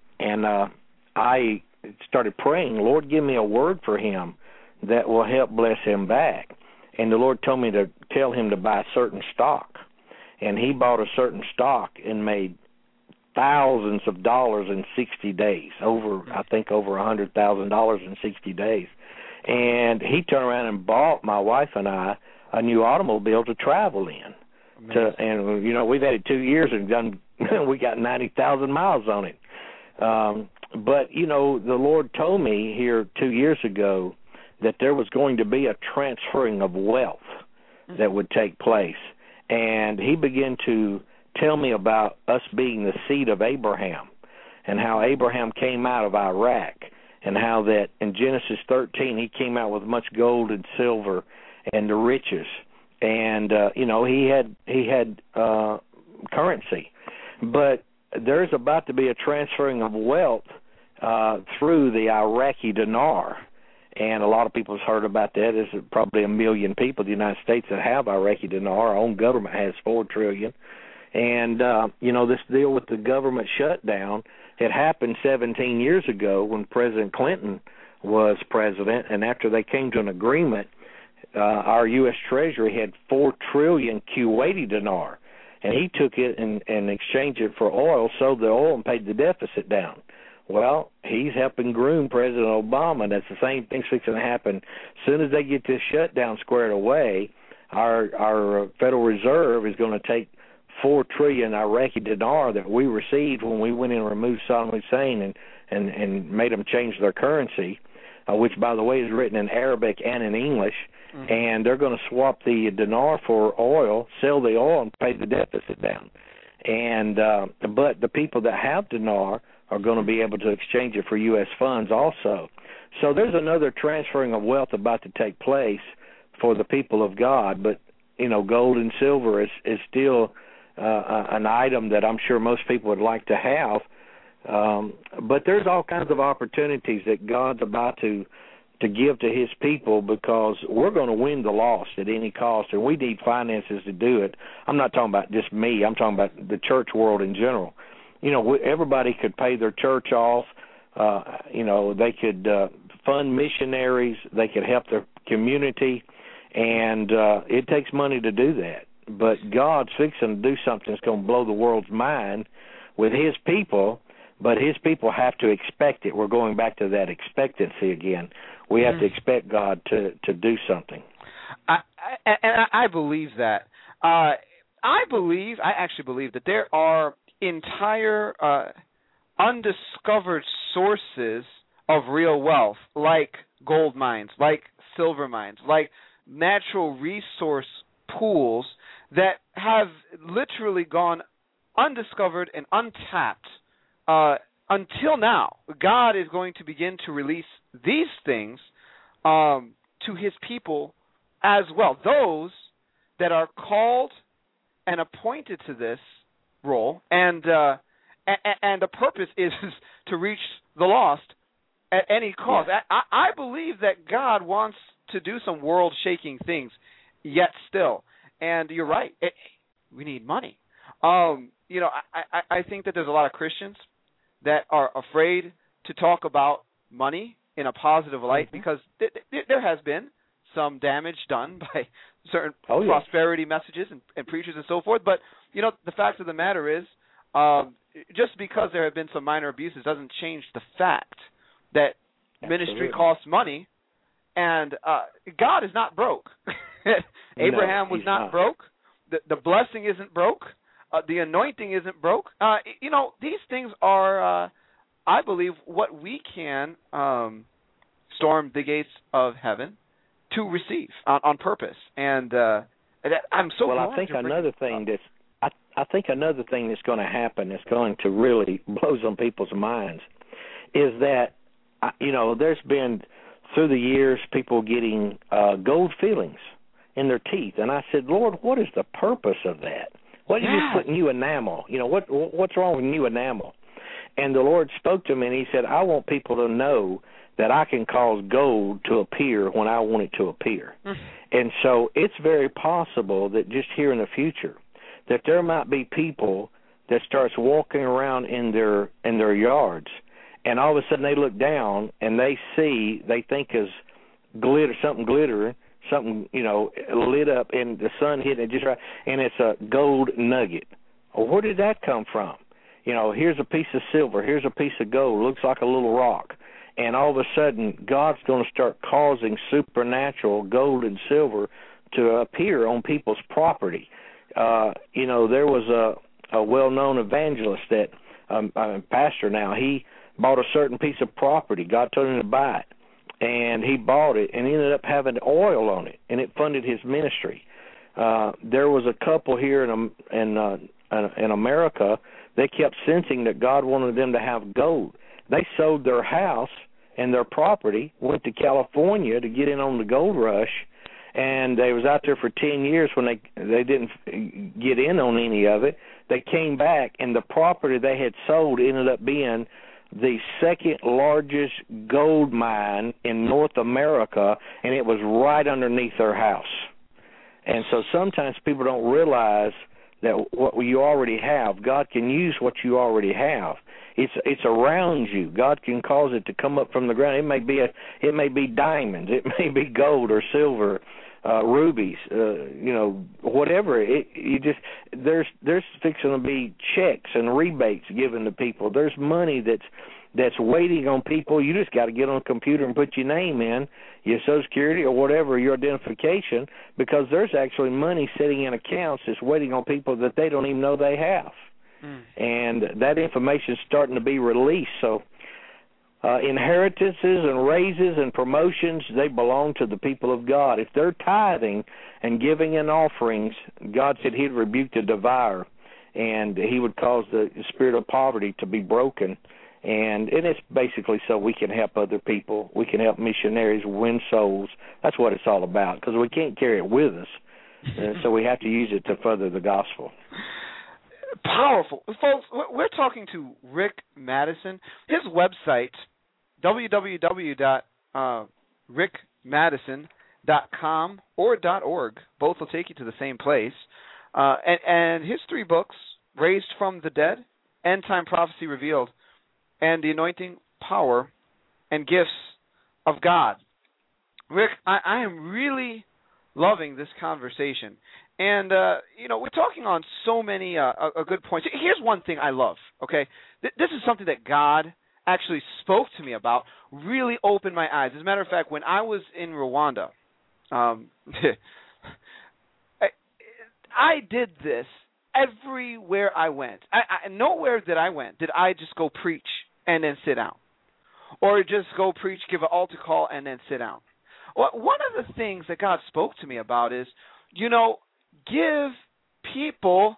I started praying, Lord, give me a word for him that will help bless him back. And the Lord told me to tell him to buy a certain stock. And he bought a certain stock and made thousands of dollars in 60 days, over $100,000 in 60 days. And he turned around and bought my wife and I a new automobile to travel in. And we've had it 2 years and we got 90,000 miles on it. But the Lord told me here 2 years ago that there was going to be a transferring of wealth that would take place. And he began to tell me about us being the seed of Abraham, and how Abraham came out of Iraq, and how that in Genesis 13 he came out with much gold and silver and the riches. And he had currency. But there's about to be a transferring of wealth through the Iraqi dinar. And a lot of people have heard about that. There's probably 1 million people in the United States that have Iraqi dinar. Our own government has $4 trillion. And, this deal with the government shutdown, it happened 17 years ago when President Clinton was president. And after they came to an agreement, our U.S. Treasury had 4 trillion Kuwaiti dinar. And he took it and exchanged it for oil, sold the oil, and paid the deficit down. Well, he's helping groom President Obama, and that's the same thing's fixing to happen. As soon as they get this shutdown squared away, our Federal Reserve is going to take 4 trillion Iraqi dinar that we received when we went in and removed Saddam Hussein and made them change their currency, which, by the way, is written in Arabic and in English. Mm-hmm. And they're going to swap the dinar for oil, sell the oil, and pay the deficit down. And but the people that have dinar are going to be able to exchange it for U.S. funds also. So there's another transferring of wealth about to take place for the people of God. But, gold and silver is still an item that I'm sure most people would like to have. But there's all kinds of opportunities that God's about to give to his people, because we're going to win the lost at any cost, and we need finances to do it. I'm not talking about just me. I'm talking about the church world in general. Everybody could pay their church off. They could fund missionaries. They could help their community, and it takes money to do that. But God's fixing to do something that's going to blow the world's mind with his people, but his people have to expect it. We're going back to that expectancy again. We have to expect God to do something.
I believe that. I actually believe that there are entire undiscovered sources of real wealth, like gold mines, like silver mines, like natural resource pools that have literally gone undiscovered and untapped until now. God is going to begin to release these things to his people as well. Those that are called and appointed to this role and and the purpose is to reach the lost at any cost.
Yeah.
I believe that God wants to do some world-shaking things, yet still. And you're right. We need money. I think that there's a lot of Christians that are afraid to talk about money in a positive light because there has been some damage done by certain prosperity messages and preachers and so forth. But, the fact of the matter is, just because there have been some minor abuses doesn't change the fact that ministry costs money, and God is not broke. Abraham was not broke. The blessing isn't broke. The anointing isn't broke. These things are, I believe, what we can storm the gates of heaven to receive on purpose. And I'm so glad.
I think another thing that's going to happen that's going to really blow some people's minds is that, there's been through the years people getting gold fillings in their teeth. And I said, Lord, what is the purpose of that? What do you put new enamel? What's wrong with new enamel? And the Lord spoke to me, and he said, I want people to know that I can cause gold to appear when I want it to appear. And so it's very possible that just here in the future that there might be people that starts walking around in their yards, and all of a sudden they look down and they think is something glittering, something, lit up, and the sun hit it just right, and it's a gold nugget. Well, where did that come from? Here's a piece of silver, here's a piece of gold, looks like a little rock. And all of a sudden, God's going to start causing supernatural gold and silver to appear on people's property. There was a well-known evangelist that, a pastor now, he bought a certain piece of property. God told him to buy it. And he bought it and ended up having oil on it, and it funded his ministry. There was a couple here in America. They kept sensing that God wanted them to have gold. They sold their house and their property, went to California to get in on the gold rush, and they was out there for 10 years when they didn't get in on any of it. They came back, and the property they had sold ended up being the second largest gold mine in North America, and it was right underneath their house. And so sometimes people don't realize that what you already have, God can use what you already have. It's around you. God can cause it to come up from the ground. It may be diamonds, it may be gold or silver, rubies, whatever. There's fixing to be checks and rebates given to people. There's money that's waiting on people. You just got to get on a computer and put your name in, your Social Security or whatever, your identification, because there's actually money sitting in accounts that's waiting on people that they don't even know they have. And that information is starting to be released. So inheritances and raises and promotions, they belong to the people of God. If they're tithing and giving in offerings, God said he'd rebuke the devourer, and he would cause the spirit of poverty to be broken. And it's basically so we can help other people. We can help missionaries win souls. That's what it's all about, because we can't carry it with us. So we have to use it to further the gospel.
Powerful. Folks, we're talking to Rick Madison. His website, www.rickmadison.com or .org, both will take you to the same place. And his 3 books, Raised from the Dead, End Time Prophecy Revealed, and The Anointing, Power, and Gifts of God. Rick, I am really loving this conversation. And, we're talking on so many good points. Here's one thing I love, okay? This is something that God actually spoke to me about, really opened my eyes. As a matter of fact, when I was in Rwanda, I did this everywhere I went. Nowhere that I went did I just go preach and then sit down, or just go preach, give an altar call, and then sit down. Well, one of the things that God spoke to me about is, give people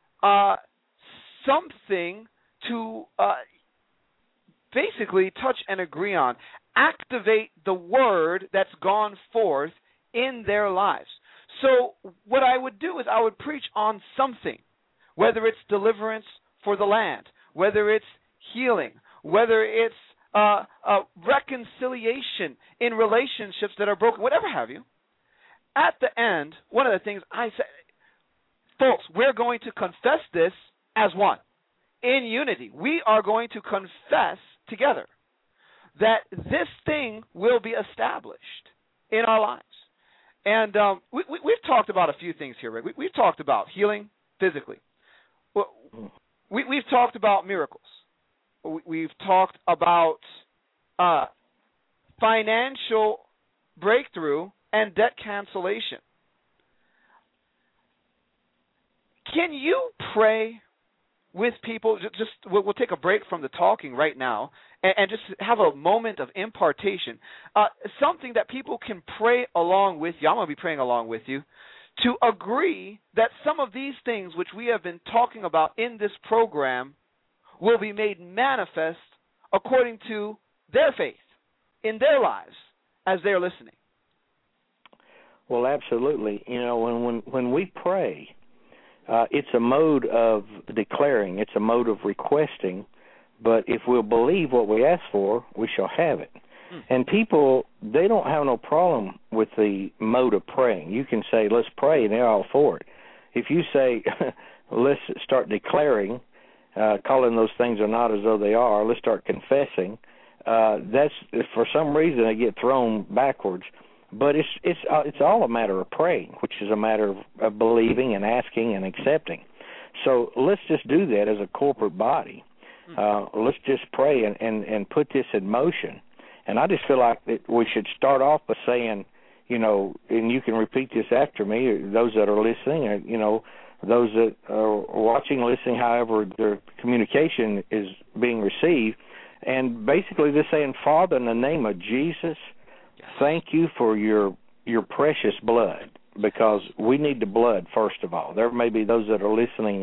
something to basically touch and agree on. Activate the word that's gone forth in their lives. So what I would do is I would preach on something, whether it's deliverance for the land, whether it's healing, whether it's reconciliation in relationships that are broken, whatever have you. At the end, one of the things I say, folks, we're going to confess this as one, in unity. We are going to confess together that this thing will be established in our lives. And we've talked about a few things here, Rick. We've talked about healing physically. We've talked about miracles. We've talked about financial breakthrough and debt cancellation. Can you pray with people? We'll take a break from the talking right now and just have a moment of impartation, something that people can pray along with you. I'm going to be praying along with you to agree that some of these things which we have been talking about in this program will be made manifest according to their faith in their lives as they're listening.
Well, absolutely. You know, when we pray, it's a mode of declaring. It's a mode of requesting. But if we'll believe what we ask for, we shall have it. And people, they don't have no problem with the mode of praying. You can say, let's pray, and they're all for it. If you say, let's start declaring, calling those things are not as though they are, let's start confessing, that's, for some reason, they get thrown backwards. But it's all a matter of praying, which is a matter of believing and asking and accepting. So let's just do that as a corporate body. Let's just pray and put this in motion. And I just feel like that we should start off by saying, you know, and you can repeat this after me, or those that are listening, or, you know, those that are watching, listening, however their communication is being received. And basically just saying, Father, in the name of Jesus, thank you for your precious blood, because we need the blood, first of all. There may be those that are listening,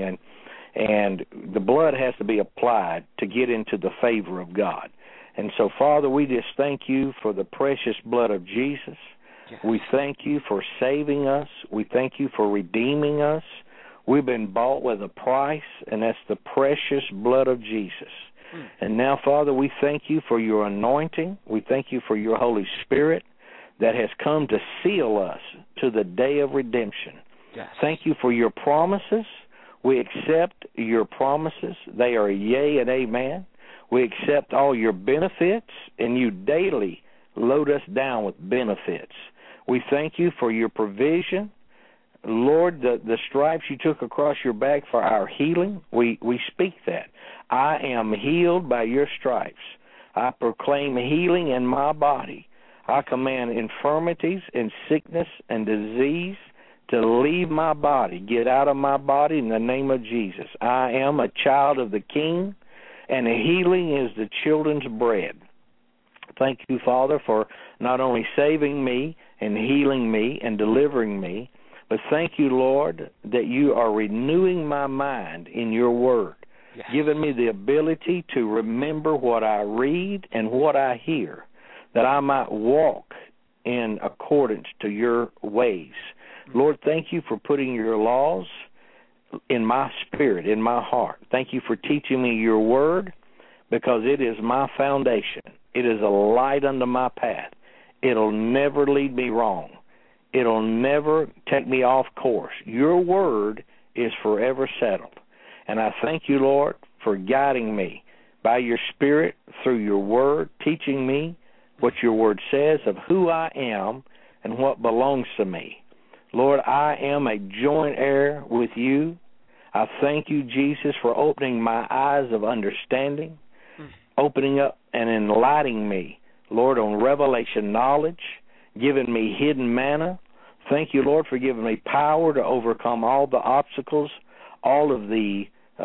and the blood has to be applied to get into the favor of God. And so, Father, we just thank you for the precious blood of Jesus. Yes. We thank you for saving us. We thank you for redeeming us. We've been bought with a price, and that's the precious blood of Jesus. And now, Father, we thank you for your anointing. We thank you for your Holy Spirit that has come to seal us to the day of redemption. Yes. Thank you for your promises. We accept your promises. They are yea and amen. We accept all your benefits, and you daily load us down with benefits. We thank you for your provision. Lord, the stripes you took across your back for our healing, we speak that. I am healed by your stripes. I proclaim healing in my body. I command infirmities and sickness and disease to leave my body, get out of my body in the name of Jesus. I am a child of the King, and healing is the children's bread. Thank you, Father, for not only saving me and healing me and delivering me, but thank you, Lord, that you are renewing my mind in your word, yes, giving me the ability to remember what I read and what I hear, that I might walk in accordance to your ways. Lord, thank you for putting your laws in my spirit, in my heart. Thank you for teaching me your word, because it is my foundation. It is a light unto my path. It'll never lead me wrong. It'll never take me off course. Your word is forever settled. And I thank you, Lord, for guiding me by your Spirit through your word, teaching me what your word says of who I am and what belongs to me. Lord, I am a joint heir with you. I thank you, Jesus, for opening my eyes of understanding, opening up and enlightening me, Lord, on revelation knowledge, giving me hidden manna. Thank you, Lord, for giving me power to overcome all the obstacles, all of the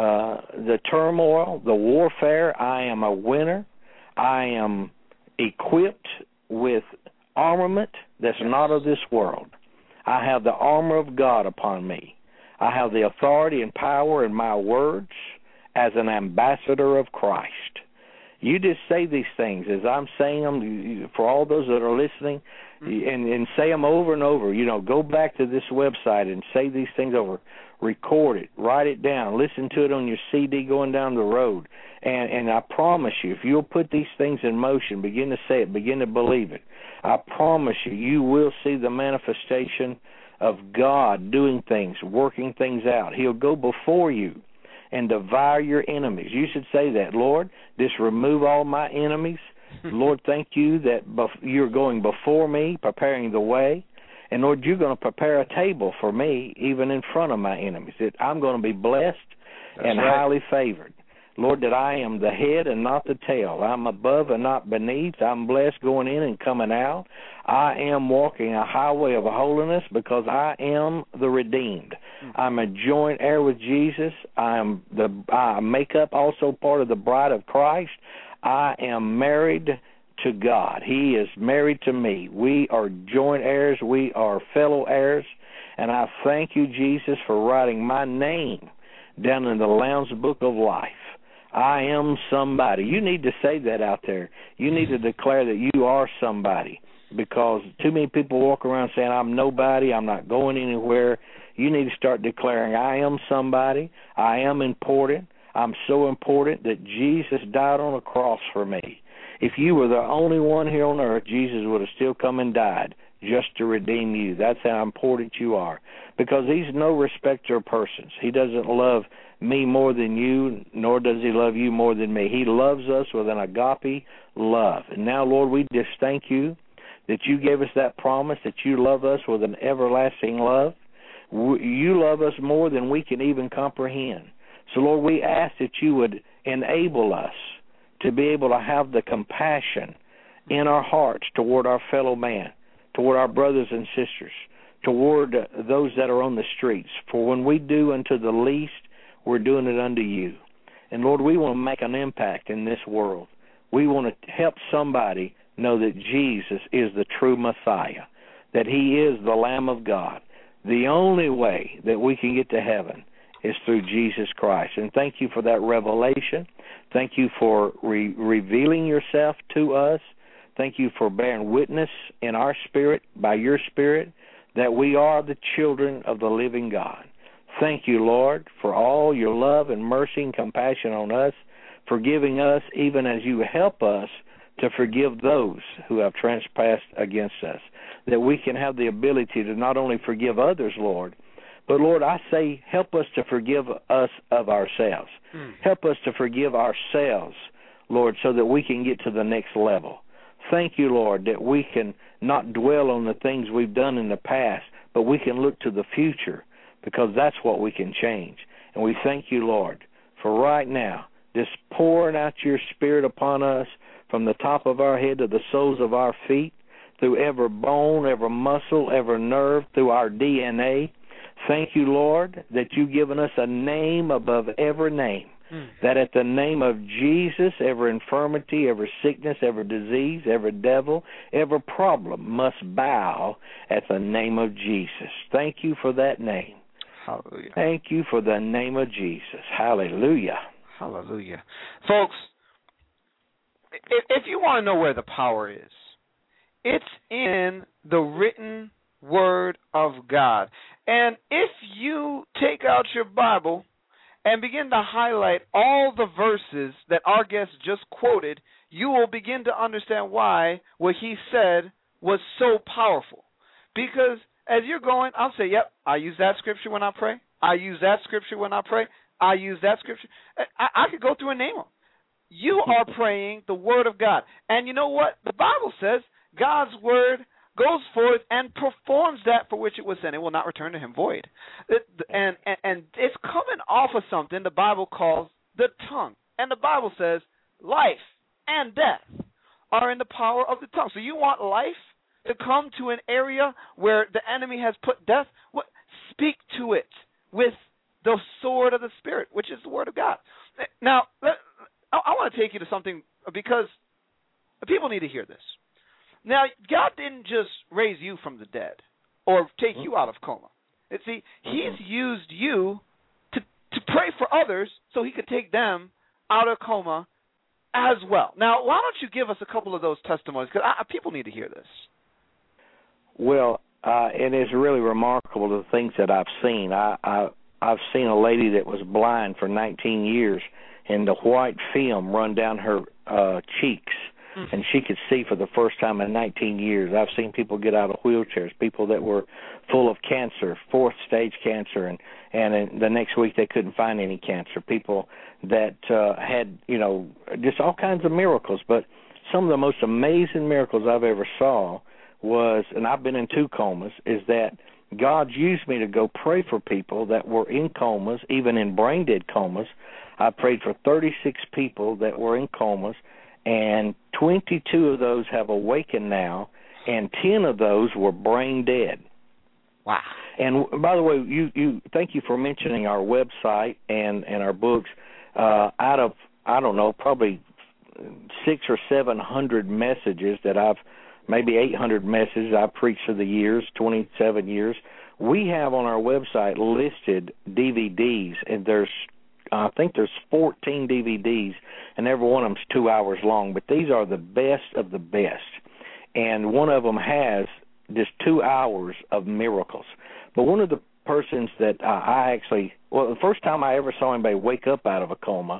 turmoil, the warfare. I am a winner. I am equipped with armament that's not of this world. I have the armor of God upon me. I have the authority and power in my words as an ambassador of Christ. You just say these things as I'm saying them for all those that are listening, and say them over and over. Go back to this website and say these things over. Record it, write it down, listen to it on your CD going down the road. And I promise you, if you'll put these things in motion, begin to say it, begin to believe it, I promise you, you will see the manifestation of God doing things, working things out. He'll go before you and devour your enemies. You should say that, Lord, just remove all my enemies. Lord, thank you that you're going before me, preparing the way. And, Lord, you're going to prepare a table for me even in front of my enemies. That I'm going to be blessed and highly favored. Lord, that I am the head and not the tail. I'm above and not beneath. I'm blessed going in and coming out. I am walking a highway of holiness because I am the redeemed. I'm a joint heir with Jesus. I make up also part of the bride of Christ. I am married to God. He is married to me. We are joint heirs. We are fellow heirs. And I thank you, Jesus, for writing my name down in the Lamb's Book of Life. I am somebody. You need to say that out there. You need to declare that you are somebody, because too many people walk around saying, I'm nobody, I'm not going anywhere. You need to start declaring, I am somebody, I am important, I'm so important that Jesus died on a cross for me. If you were the only one here on earth, Jesus would have still come and died just to redeem you. That's how important you are, because he's no respecter of persons. He doesn't love me more than you, nor does he love you more than me. He loves us with an agape love. And now, Lord, we just thank you that you gave us that promise, that you love us with an everlasting love. You love us more than we can even comprehend. So, Lord, we ask that you would enable us to be able to have the compassion in our hearts toward our fellow man, toward our brothers and sisters, toward those that are on the streets. For when we do unto the least, we're doing it unto you. And, Lord, we want to make an impact in this world. We want to help somebody know that Jesus is the true Messiah, that he is the Lamb of God. The only way that we can get to heaven is through Jesus Christ. And thank you for that revelation. Thank you for revealing yourself to us. Thank you for bearing witness in our spirit, by your Spirit, that we are the children of the living God. Thank you, Lord, for all your love and mercy and compassion on us, forgiving us even as you help us to forgive those who have trespassed against us, that we can have the ability to not only forgive others, Lord, but, Lord, I say help us to forgive us of ourselves. Help us to forgive ourselves, Lord, so that we can get to the next level. Thank you, Lord, that we can not dwell on the things we've done in the past, but we can look to the future, because that's what we can change. And we thank you, Lord, for right now, just pouring out your Spirit upon us from the top of our head to the soles of our feet, through every bone, every muscle, every nerve, through our DNA. Thank you, Lord, that you've given us a name above every name, that at the name of Jesus, every infirmity, every sickness, every disease, every devil, every problem must bow at the name of Jesus. Thank you for that name.
Hallelujah.
Thank you for the name of Jesus. Hallelujah.
Hallelujah. Folks, if you want to know where the power is, it's in the written Word of God. And if you take out your Bible and begin to highlight all the verses that our guest just quoted, you will begin to understand why what he said was so powerful. Because as you're going, I'll say, yep, I use that scripture when I pray. I use that scripture when I pray. I use that scripture. I could go through and name them. You are praying the Word of God. And you know what? The Bible says God's Word goes forth and performs that for which it was sent. It will not return to him void. And it's coming off of something the Bible calls the tongue. And the Bible says life and death are in the power of the tongue. So you want life to come to an area where the enemy has put death? Speak to it with the sword of the Spirit, which is the Word of God. Now, I want to take you to something, because people need to hear this. Now, God didn't just raise you from the dead or take you out of coma. See, he's used you to pray for others so he could take them out of coma as well. Now, why don't you give us a couple of those testimonies? Because people need to hear this.
Well, and it's really remarkable the things that I've seen. I've seen a lady that was blind for 19 years, and the white film run down her cheeks, and she could see for the first time in 19 years. I've seen people get out of wheelchairs, people that were full of cancer, 4th-stage cancer, and the next week they couldn't find any cancer, people that had, just all kinds of miracles. But some of the most amazing miracles I've ever saw was, and I've been in 2 comas, is that God used me to go pray for people that were in comas, even in brain-dead comas. I prayed for 36 people that were in comas, and 22 of those have awakened now, and 10 of those were brain dead.
Wow.
And by the way, you thank you for mentioning our website and our books. Out of, I don't know, probably 600 or 700 messages that maybe 800 messages I've preached for the years, 27 years, we have on our website listed DVDs, and I think there's 14 DVDs, and every one of them's 2 hours long, but these are the best of the best. And one of them has just 2 hours of miracles. But one of the persons that the first time I ever saw anybody wake up out of a coma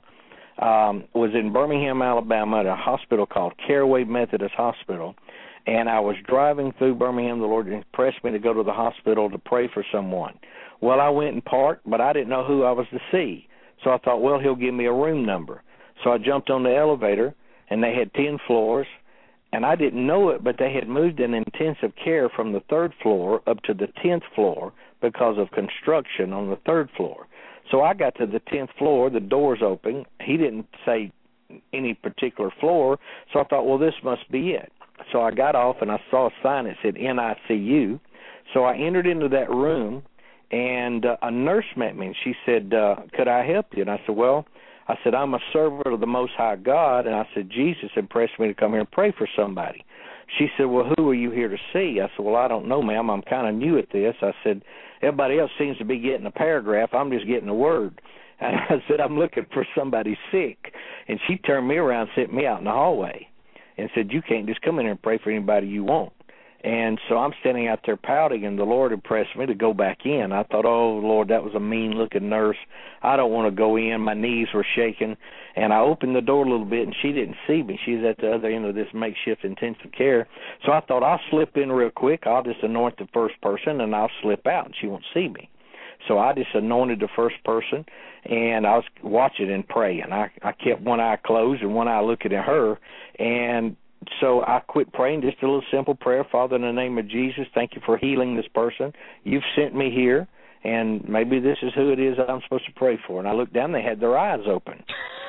was in Birmingham, Alabama, at a hospital called Caraway Methodist Hospital. And I was driving through Birmingham. The Lord impressed me to go to the hospital to pray for someone. Well, I went and parked, but I didn't know who I was to see. So I thought, well, he'll give me a room number. So I jumped on the elevator, and they had 10 floors. And I didn't know it, but they had moved an intensive care from the 3rd floor up to the 10th floor because of construction on the 3rd floor. So I got to the 10th floor, the doors open. He didn't say any particular floor, so I thought, well, this must be it. So I got off, and I saw a sign that said NICU. So I entered into that room, and a nurse met me, and she said, could I help you? And I said, well, I'm a servant of the Most High God, and I said, Jesus impressed me to come here and pray for somebody. She said, well, who are you here to see? I said, well, I don't know, ma'am. I'm kind of new at this. I said, everybody else seems to be getting a paragraph. I'm just getting a word. And I said, I'm looking for somebody sick. And she turned me around and sent me out in the hallway and said, you can't just come in here and pray for anybody you want. And so I'm standing out there pouting, and the Lord impressed me to go back in. I thought, oh, Lord, that was a mean-looking nurse. I don't want to go in. My knees were shaking. And I opened the door a little bit, and she didn't see me. She was at the other end of this makeshift intensive care. So I thought, I'll slip in real quick. I'll just anoint the first person, and I'll slip out, and she won't see me. So I just anointed the first person, and I was watching and praying. I kept one eye closed and one eye looking at her, and so I quit praying, just a little simple prayer. Father, in the name of Jesus, thank you for healing this person. You've sent me here, and maybe this is who it is that I'm supposed to pray for. And I looked down, they had their eyes open.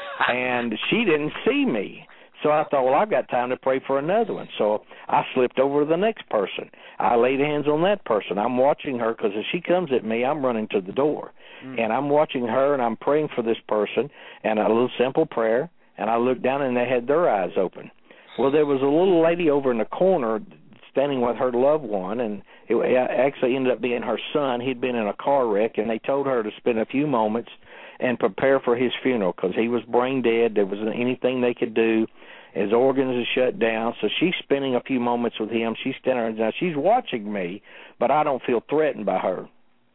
And she didn't see me. So I thought, well, I've got time to pray for another one. So I slipped over to the next person. I laid hands on that person. I'm watching her because if she comes at me, I'm running to the door. And I'm watching her, and I'm praying for this person, and a little simple prayer. And I looked down, and they had their eyes open. Well, there was a little lady over in the corner standing with her loved one, and it actually ended up being her son. He'd been in a car wreck, and they told her to spend a few moments and prepare for his funeral because he was brain dead. There wasn't anything they could do. His organs are shut down, so she's spending a few moments with him. She's standing there. Now, she's watching me, but I don't feel threatened by her.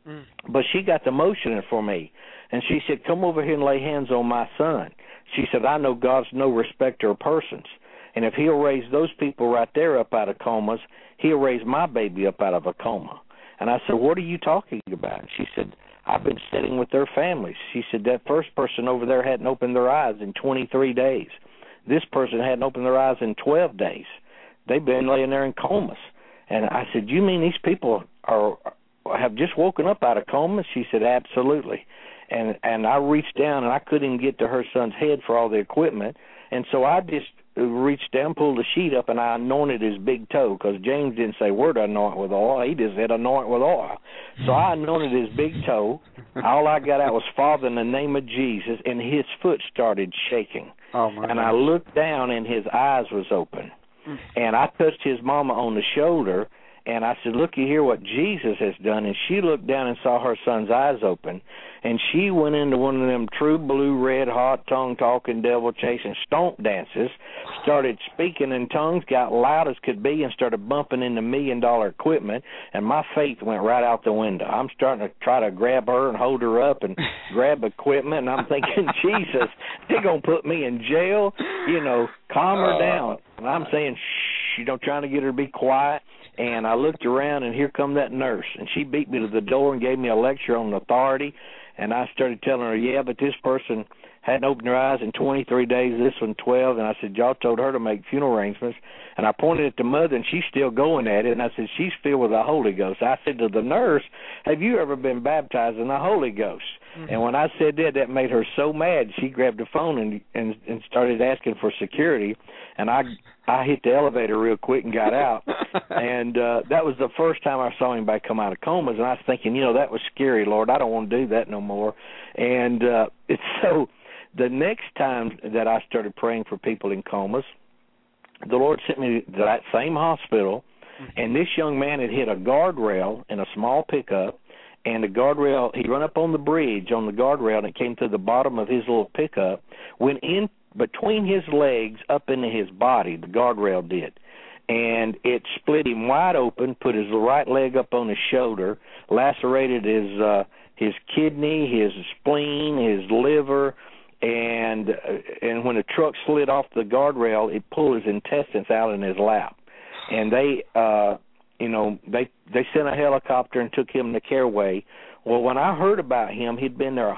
But she got the motion for me, and she said, come over here and lay hands on my son. She said, I know God's no respecter of persons. And if he'll raise those people right there up out of comas, he'll raise my baby up out of a coma. And I said, what are you talking about? And she said, I've been sitting with their families. She said, that first person over there hadn't opened their eyes in 23 days. This person hadn't opened their eyes in 12 days. They've been laying there in comas. And I said, you mean these people have just woken up out of comas? She said, absolutely. And I reached down, and I couldn't even get to her son's head for all the equipment. And so I just reached down, pulled the sheet up, and I anointed his big toe because James didn't say where to anoint with oil. He just said anoint with oil. So I anointed his big toe. All I got out was, Father, in the name of Jesus, and his foot started shaking.
Oh, my
and
God.
I looked down, and his eyes was open. And I touched his mama on the shoulder, And I said, look, you hear what Jesus has done. And she looked down and saw her son's eyes open, and she went into one of them true blue, red, hot, tongue-talking, devil-chasing stomp dances, started speaking in tongues, got loud as could be, and started bumping into $1 million equipment, and my faith went right out the window. I'm starting to try to grab her and hold her up and grab equipment, and I'm thinking, Jesus, they're going to put me in jail, calm her down. And I'm saying, shh, trying to get her to be quiet. And I looked around, and here come that nurse. And she beat me to the door and gave me a lecture on authority. And I started telling her, yeah, but this person hadn't opened her eyes in 23 days, this one 12. And I said, y'all told her to make funeral arrangements. And I pointed at the mother, and she's still going at it. And I said, she's filled with the Holy Ghost. I said to the nurse, have you ever been baptized in the Holy Ghost? Mm-hmm. And when I said that made her so mad, she grabbed the phone and started asking for security. And I hit the elevator real quick and got out. And that was the first time I saw anybody come out of comas. And I was thinking, that was scary, Lord. I don't want to do that no more. And so the next time that I started praying for people in comas, the Lord sent me to that same hospital, and this young man had hit a guardrail in a small pickup, and the guardrail, he run up on the bridge on the guardrail, and it came to the bottom of his little pickup, went in between his legs up into his body, the guardrail did, and it split him wide open, put his right leg up on his shoulder, lacerated his kidney, his spleen, his liver, and when the truck slid off the guardrail, it pulled his intestines out in his lap. And they sent a helicopter and took him to Caraway. Well, when I heard about him, he'd been there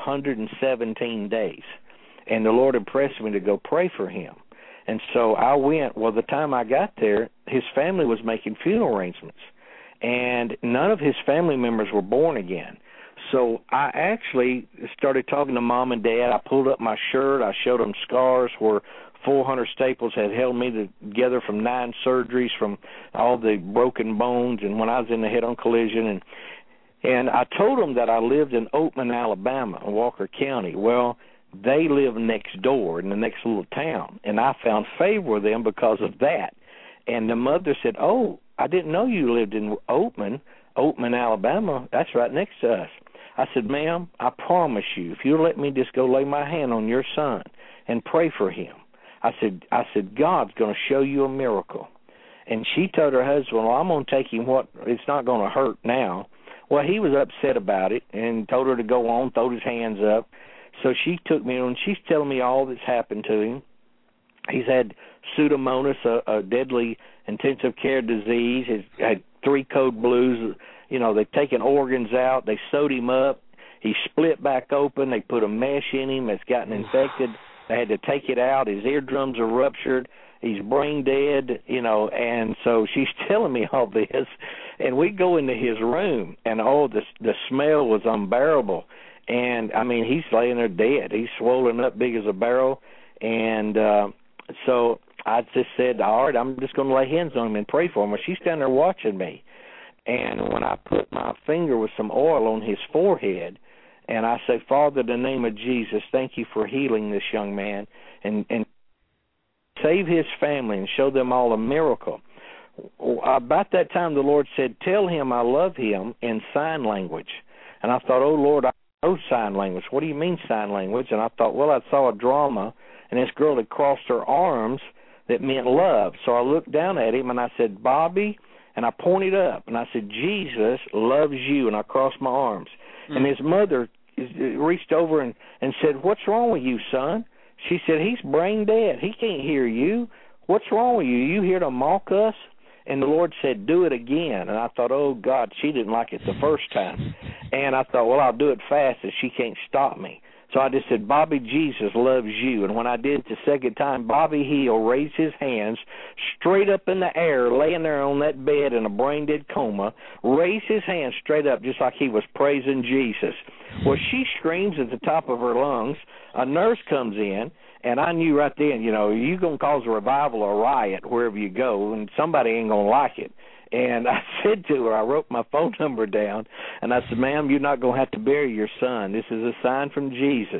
117 days, and the Lord impressed me to go pray for him. And so I went. Well, the time I got there, his family was making funeral arrangements, and none of his family members were born again. So I actually started talking to Mom and Dad. I pulled up my shirt. I showed them scars where 400 staples had held me together from 9 surgeries, from all the broken bones, and when I was in the head-on collision. And I told them that I lived in Oatman, Alabama, in Walker County. Well, they live next door in the next little town, and I found favor with them because of that. And the mother said, oh, I didn't know you lived in Oatman, Alabama. That's right next to us. I said, ma'am, I promise you, if you'll let me just go lay my hand on your son and pray for him, I said, God's going to show you a miracle. And she told her husband, well, I'm going to take him it's not going to hurt now. Well, he was upset about it and told her to go on, throw his hands up. So she took me on. She's telling me all that's happened to him. He's had Pseudomonas, a deadly intensive care disease. He's had 3 code blues. They've taken organs out. They sewed him up. He split back open. They put a mesh in him that's gotten infected. They had to take it out. His eardrums are ruptured. He's brain dead, and so she's telling me all this. And we go into his room, and, the smell was unbearable. And, he's laying there dead. He's swollen up big as a barrel. And so I just said, all right, I'm just going to lay hands on him and pray for him. Well, she's standing there watching me. And when I put my finger with some oil on his forehead, and I say, Father, in the name of Jesus, thank you for healing this young man and save his family and show them all a miracle. About that time, the Lord said, tell him I love him in sign language. And I thought, oh, Lord, I know sign language. What do you mean sign language? And I thought, well, I saw a drama, and this girl had crossed her arms that meant love. So I looked down at him, and I said, Bobby, and I pointed up, and I said, Jesus loves you, and I crossed my arms. And his mother reached over and said, what's wrong with you, son? She said, he's brain dead. He can't hear you. What's wrong with you? You here to mock us? And the Lord said, do it again. And I thought, oh, God, she didn't like it the first time. And I thought, well, I'll do it fast and she can't stop me. So I just said, Bobby, Jesus loves you. And when I did it the second time, Bobby Hill raised his hands straight up in the air, laying there on that bed in a brain-dead coma, raised his hands straight up just like he was praising Jesus. Well, she screams at the top of her lungs. A nurse comes in, and I knew right then, you're going to cause a revival or a riot wherever you go, and somebody ain't going to like it. And I said to her, I wrote my phone number down, and I said, ma'am, you're not going to have to bury your son. This is a sign from Jesus.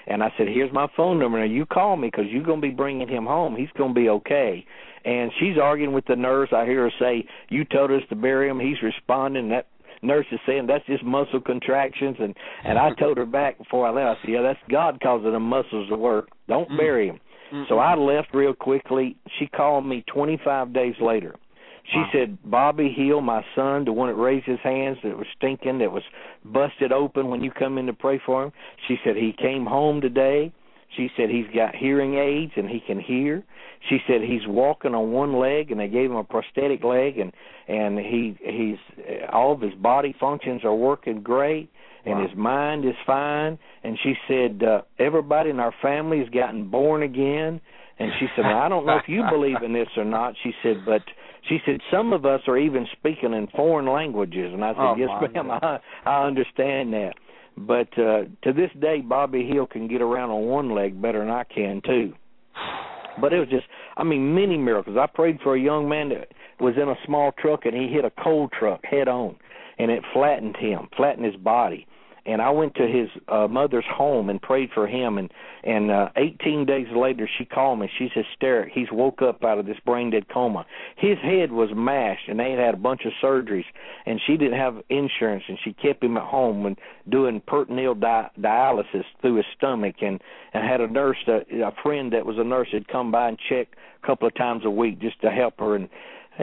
And I said, here's my phone number. Now, you call me because you're going to be bringing him home. He's going to be okay. And she's arguing with the nurse. I hear her say, you told us to bury him. He's responding. That nurse is saying that's just muscle contractions. And I told her back before I left, I said, yeah, that's God causing them muscles to work. Don't bury him. So I left real quickly. She called me 25 days later. She said, Bobby Hill, my son, the one that raised his hands, that was stinking, that was busted open when you come in to pray for him. She said, he came home today. She said he's got hearing aids and he can hear. She said he's walking on one leg and they gave him a prosthetic leg and he's all of his body functions are working great and his mind is fine. And she said everybody in our family has gotten born again. And she said, I don't know if you believe in this or not. She said, but she said some of us are even speaking in foreign languages. And I said, yes, ma'am, I understand that. But to this day, Bobby Hill can get around on one leg better than I can, too. But it was just, I mean, many miracles. I prayed for a young man that was in a small truck, and he hit a coal truck head on, and it flattened his body. And I went to his mother's home and prayed for him. And 18 days later, she called me. She's hysteric. He's woke up out of this brain-dead coma. His head was mashed, and they had a bunch of surgeries. And she didn't have insurance, and she kept him at home and doing peritoneal dialysis through his stomach. And had a nurse, a friend that was a nurse, had come by and check a couple of times a week just to help her. And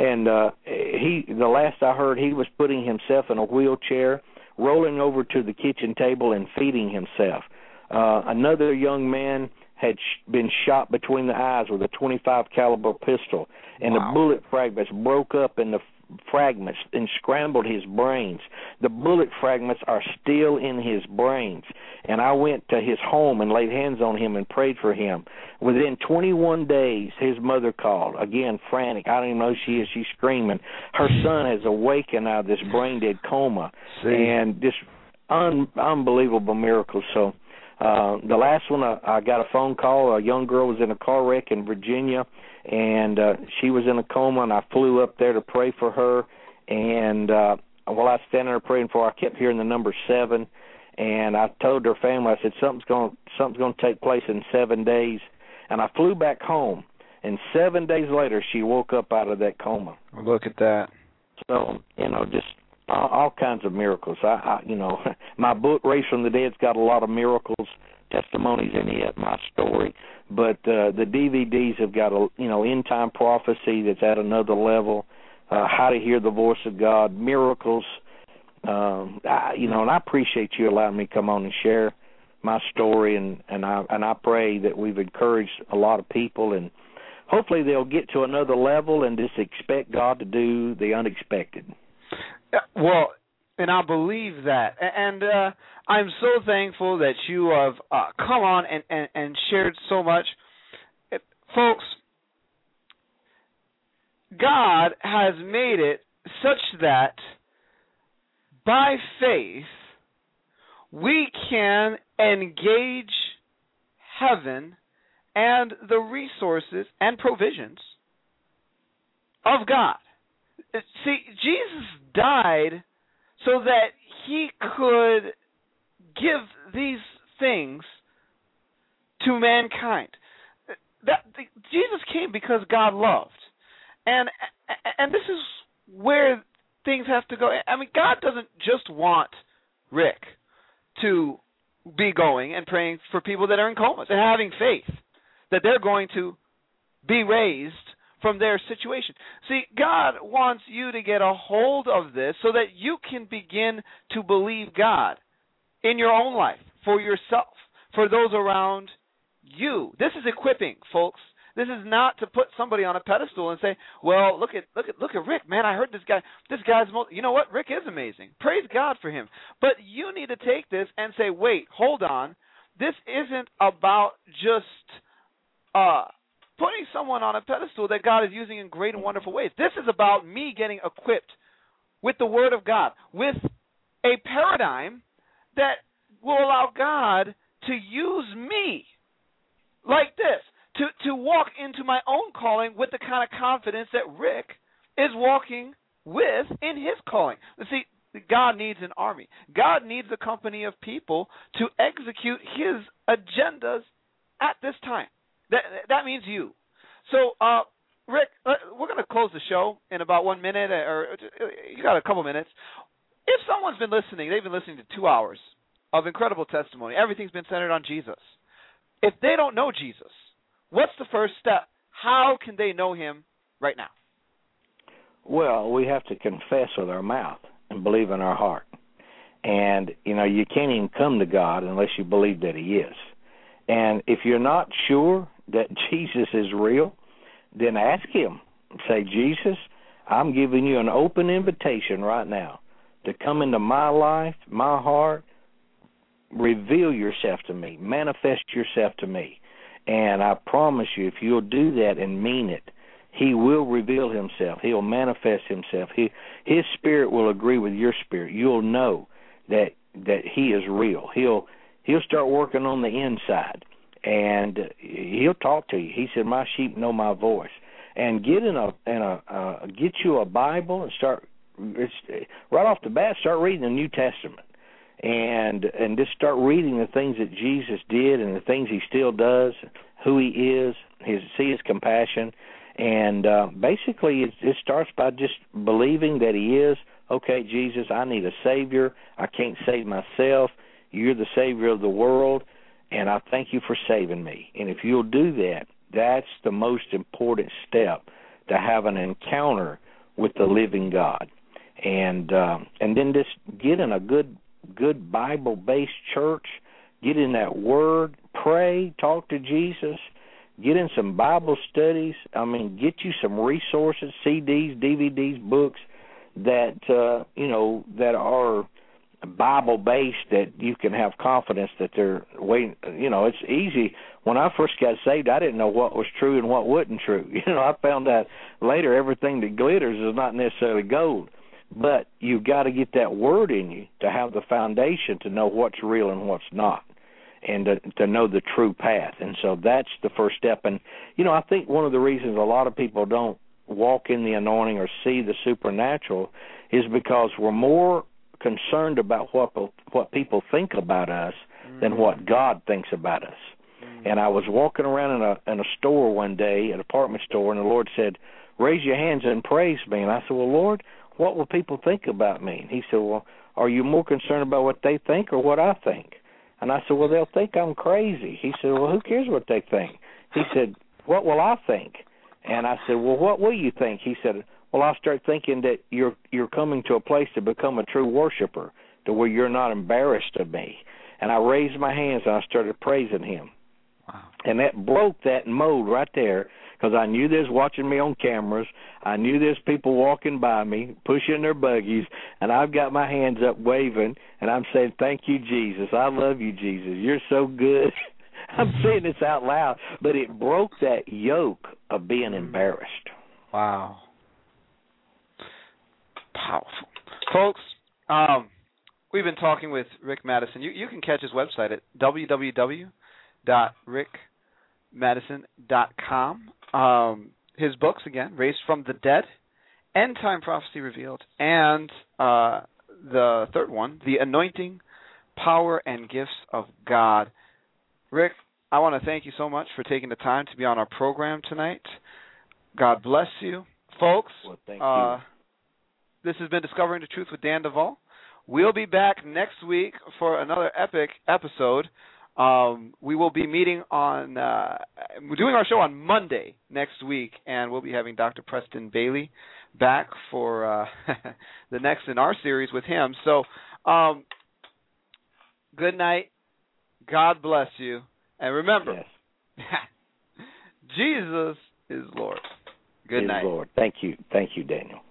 the last I heard, he was putting himself in a wheelchair, rolling over to the kitchen table and feeding himself. Another young man had been shot between the eyes with a .25 caliber pistol, and the bullet fragments broke up in the fragments and scrambled his brains. The bullet fragments are still in his brains. And I went to his home and laid hands on him and prayed for him. Within 21 days, his mother called, again, frantic. I don't even know who she is. She's screaming. Her son has awakened out of this brain-dead coma. And just unbelievable miracles. So the last one, I got a phone call. A young girl was in a car wreck in Virginia, and she was in a coma, and I flew up there to pray for her. And while I was standing there praying for her, I kept hearing the number 7. And I told her family, I said, something's going to take place in 7 days. And I flew back home. And 7 days later, she woke up out of that coma.
Look at that.
So, just all kinds of miracles. My book, Raised from the Dead's got a lot of miracles, testimonies in it, my story. But the DVDs have got end-time prophecy that's at another level, how to hear the voice of God, miracles. And I appreciate you allowing me to come on and share my story, and I pray that we've encouraged a lot of people, and hopefully they'll get to another level and just expect God to do the unexpected.
Well, and I believe that, and I'm so thankful that you have come on and shared so much. Folks, God has made it such that by faith, we can engage heaven and the resources and provisions of God. See, Jesus died so that he could give these things to mankind. Jesus came because God loved. And this is where things have to go. I mean, God doesn't just want Rick to be going and praying for people that are in comas and having faith that they're going to be raised from their situation. See, God wants you to get a hold of this so that you can begin to believe God in your own life, for yourself, for those around you. This is equipping, folks. This is not to put somebody on a pedestal and say, "Well, look at Rick, man. I heard this guy's you know what? Rick is amazing. Praise God for him." But you need to take this and say, "Wait, hold on. This isn't about just putting someone on a pedestal that God is using in great and wonderful ways. This is about me getting equipped with the Word of God, with a paradigm that will allow God to use me like this, to walk into my own calling with the kind of confidence that Rick is walking with in his calling." See, God needs an army. God needs a company of people to execute his agendas at this time. That means you. So, Rick, we're going to close the show in about 1 minute, or you got a couple minutes. If someone's been listening, they've been listening to 2 hours of incredible testimony. Everything's been centered on Jesus. If they don't know Jesus, what's the first step? How can they know him right now?
Well, we have to confess with our mouth and believe in our heart. And, you can't even come to God unless you believe that he is. And if you're not sure that Jesus is real, then ask him. Say, Jesus, I'm giving you an open invitation right now to come into my life, my heart, reveal yourself to me, manifest yourself to me. And I promise you, if you'll do that and mean it, he will reveal himself. He'll manifest himself. His spirit will agree with your spirit. You'll know that he is real. He'll start working on the inside, and he'll talk to you. He said, "My sheep know my voice." And get you a Bible and start right off the bat. Start reading the New Testament, and just start reading the things that Jesus did and the things he still does, who he is. See his compassion. And basically, it starts by just believing that he is, okay, Jesus, I need a Savior. I can't save myself. You're the Savior of the world, and I thank you for saving me. And if you'll do that, that's the most important step, to have an encounter with the living God. And then just get in a good Bible-based church, get in that Word, pray, talk to Jesus, get in some Bible studies. Get you some resources, CDs, DVDs, books that that are Bible-based, that you can have confidence that they're waiting. It's easy. When I first got saved, I didn't know what was true and what wasn't true. I found out later everything that glitters is not necessarily gold. But you've got to get that Word in you to have the foundation to know what's real and what's not, and to know the true path. And so that's the first step. And, I think one of the reasons a lot of people don't walk in the anointing or see the supernatural is because we're more concerned about what people think about us than what God thinks about us. And I was walking around in a store one day, an apartment store, and the Lord said, "Raise your hands and praise me." And I said, "Well, Lord, what will people think about me?" And he said, "Well, are you more concerned about what they think or what I think?" And I said, "Well, they'll think I'm crazy." He said, "Well, who cares what they think?" He said, "What will I think?" And I said, "Well, what will you think?" He said, "Well, I'll start thinking that you're coming to a place to become a true worshiper, to where you're not embarrassed of me." And I raised my hands and I started praising him. Wow. And that broke that mold right there, because I knew there's watching me on cameras. I knew there's people walking by me, pushing their buggies, and I've got my hands up waving, and I'm saying, "Thank you, Jesus. I love you, Jesus. You're so good." I'm saying this out loud, but it broke that yoke of being embarrassed.
Wow. Powerful. Folks, we've been talking with Rick Madison. You can catch his website at www.rickmadison.com. His books, again, Raised from the Dead, End Time Prophecy Revealed, and the third one, The Anointing, Power, and Gifts of God. Rick, I want to thank you so much for taking the time to be on our program tonight. God bless you. Folks,
well, thank you.
This has been Discovering the Truth with Dan Duvall. We'll be back next week for another epic episode. We will be meeting on, we're doing our show on Monday next week, and we'll be having Dr. Preston Bailey back for the next in our series with him. So, good night. God bless you. And remember, yes. Jesus is Lord. Good night.
Lord. Thank you. Thank you, Daniel.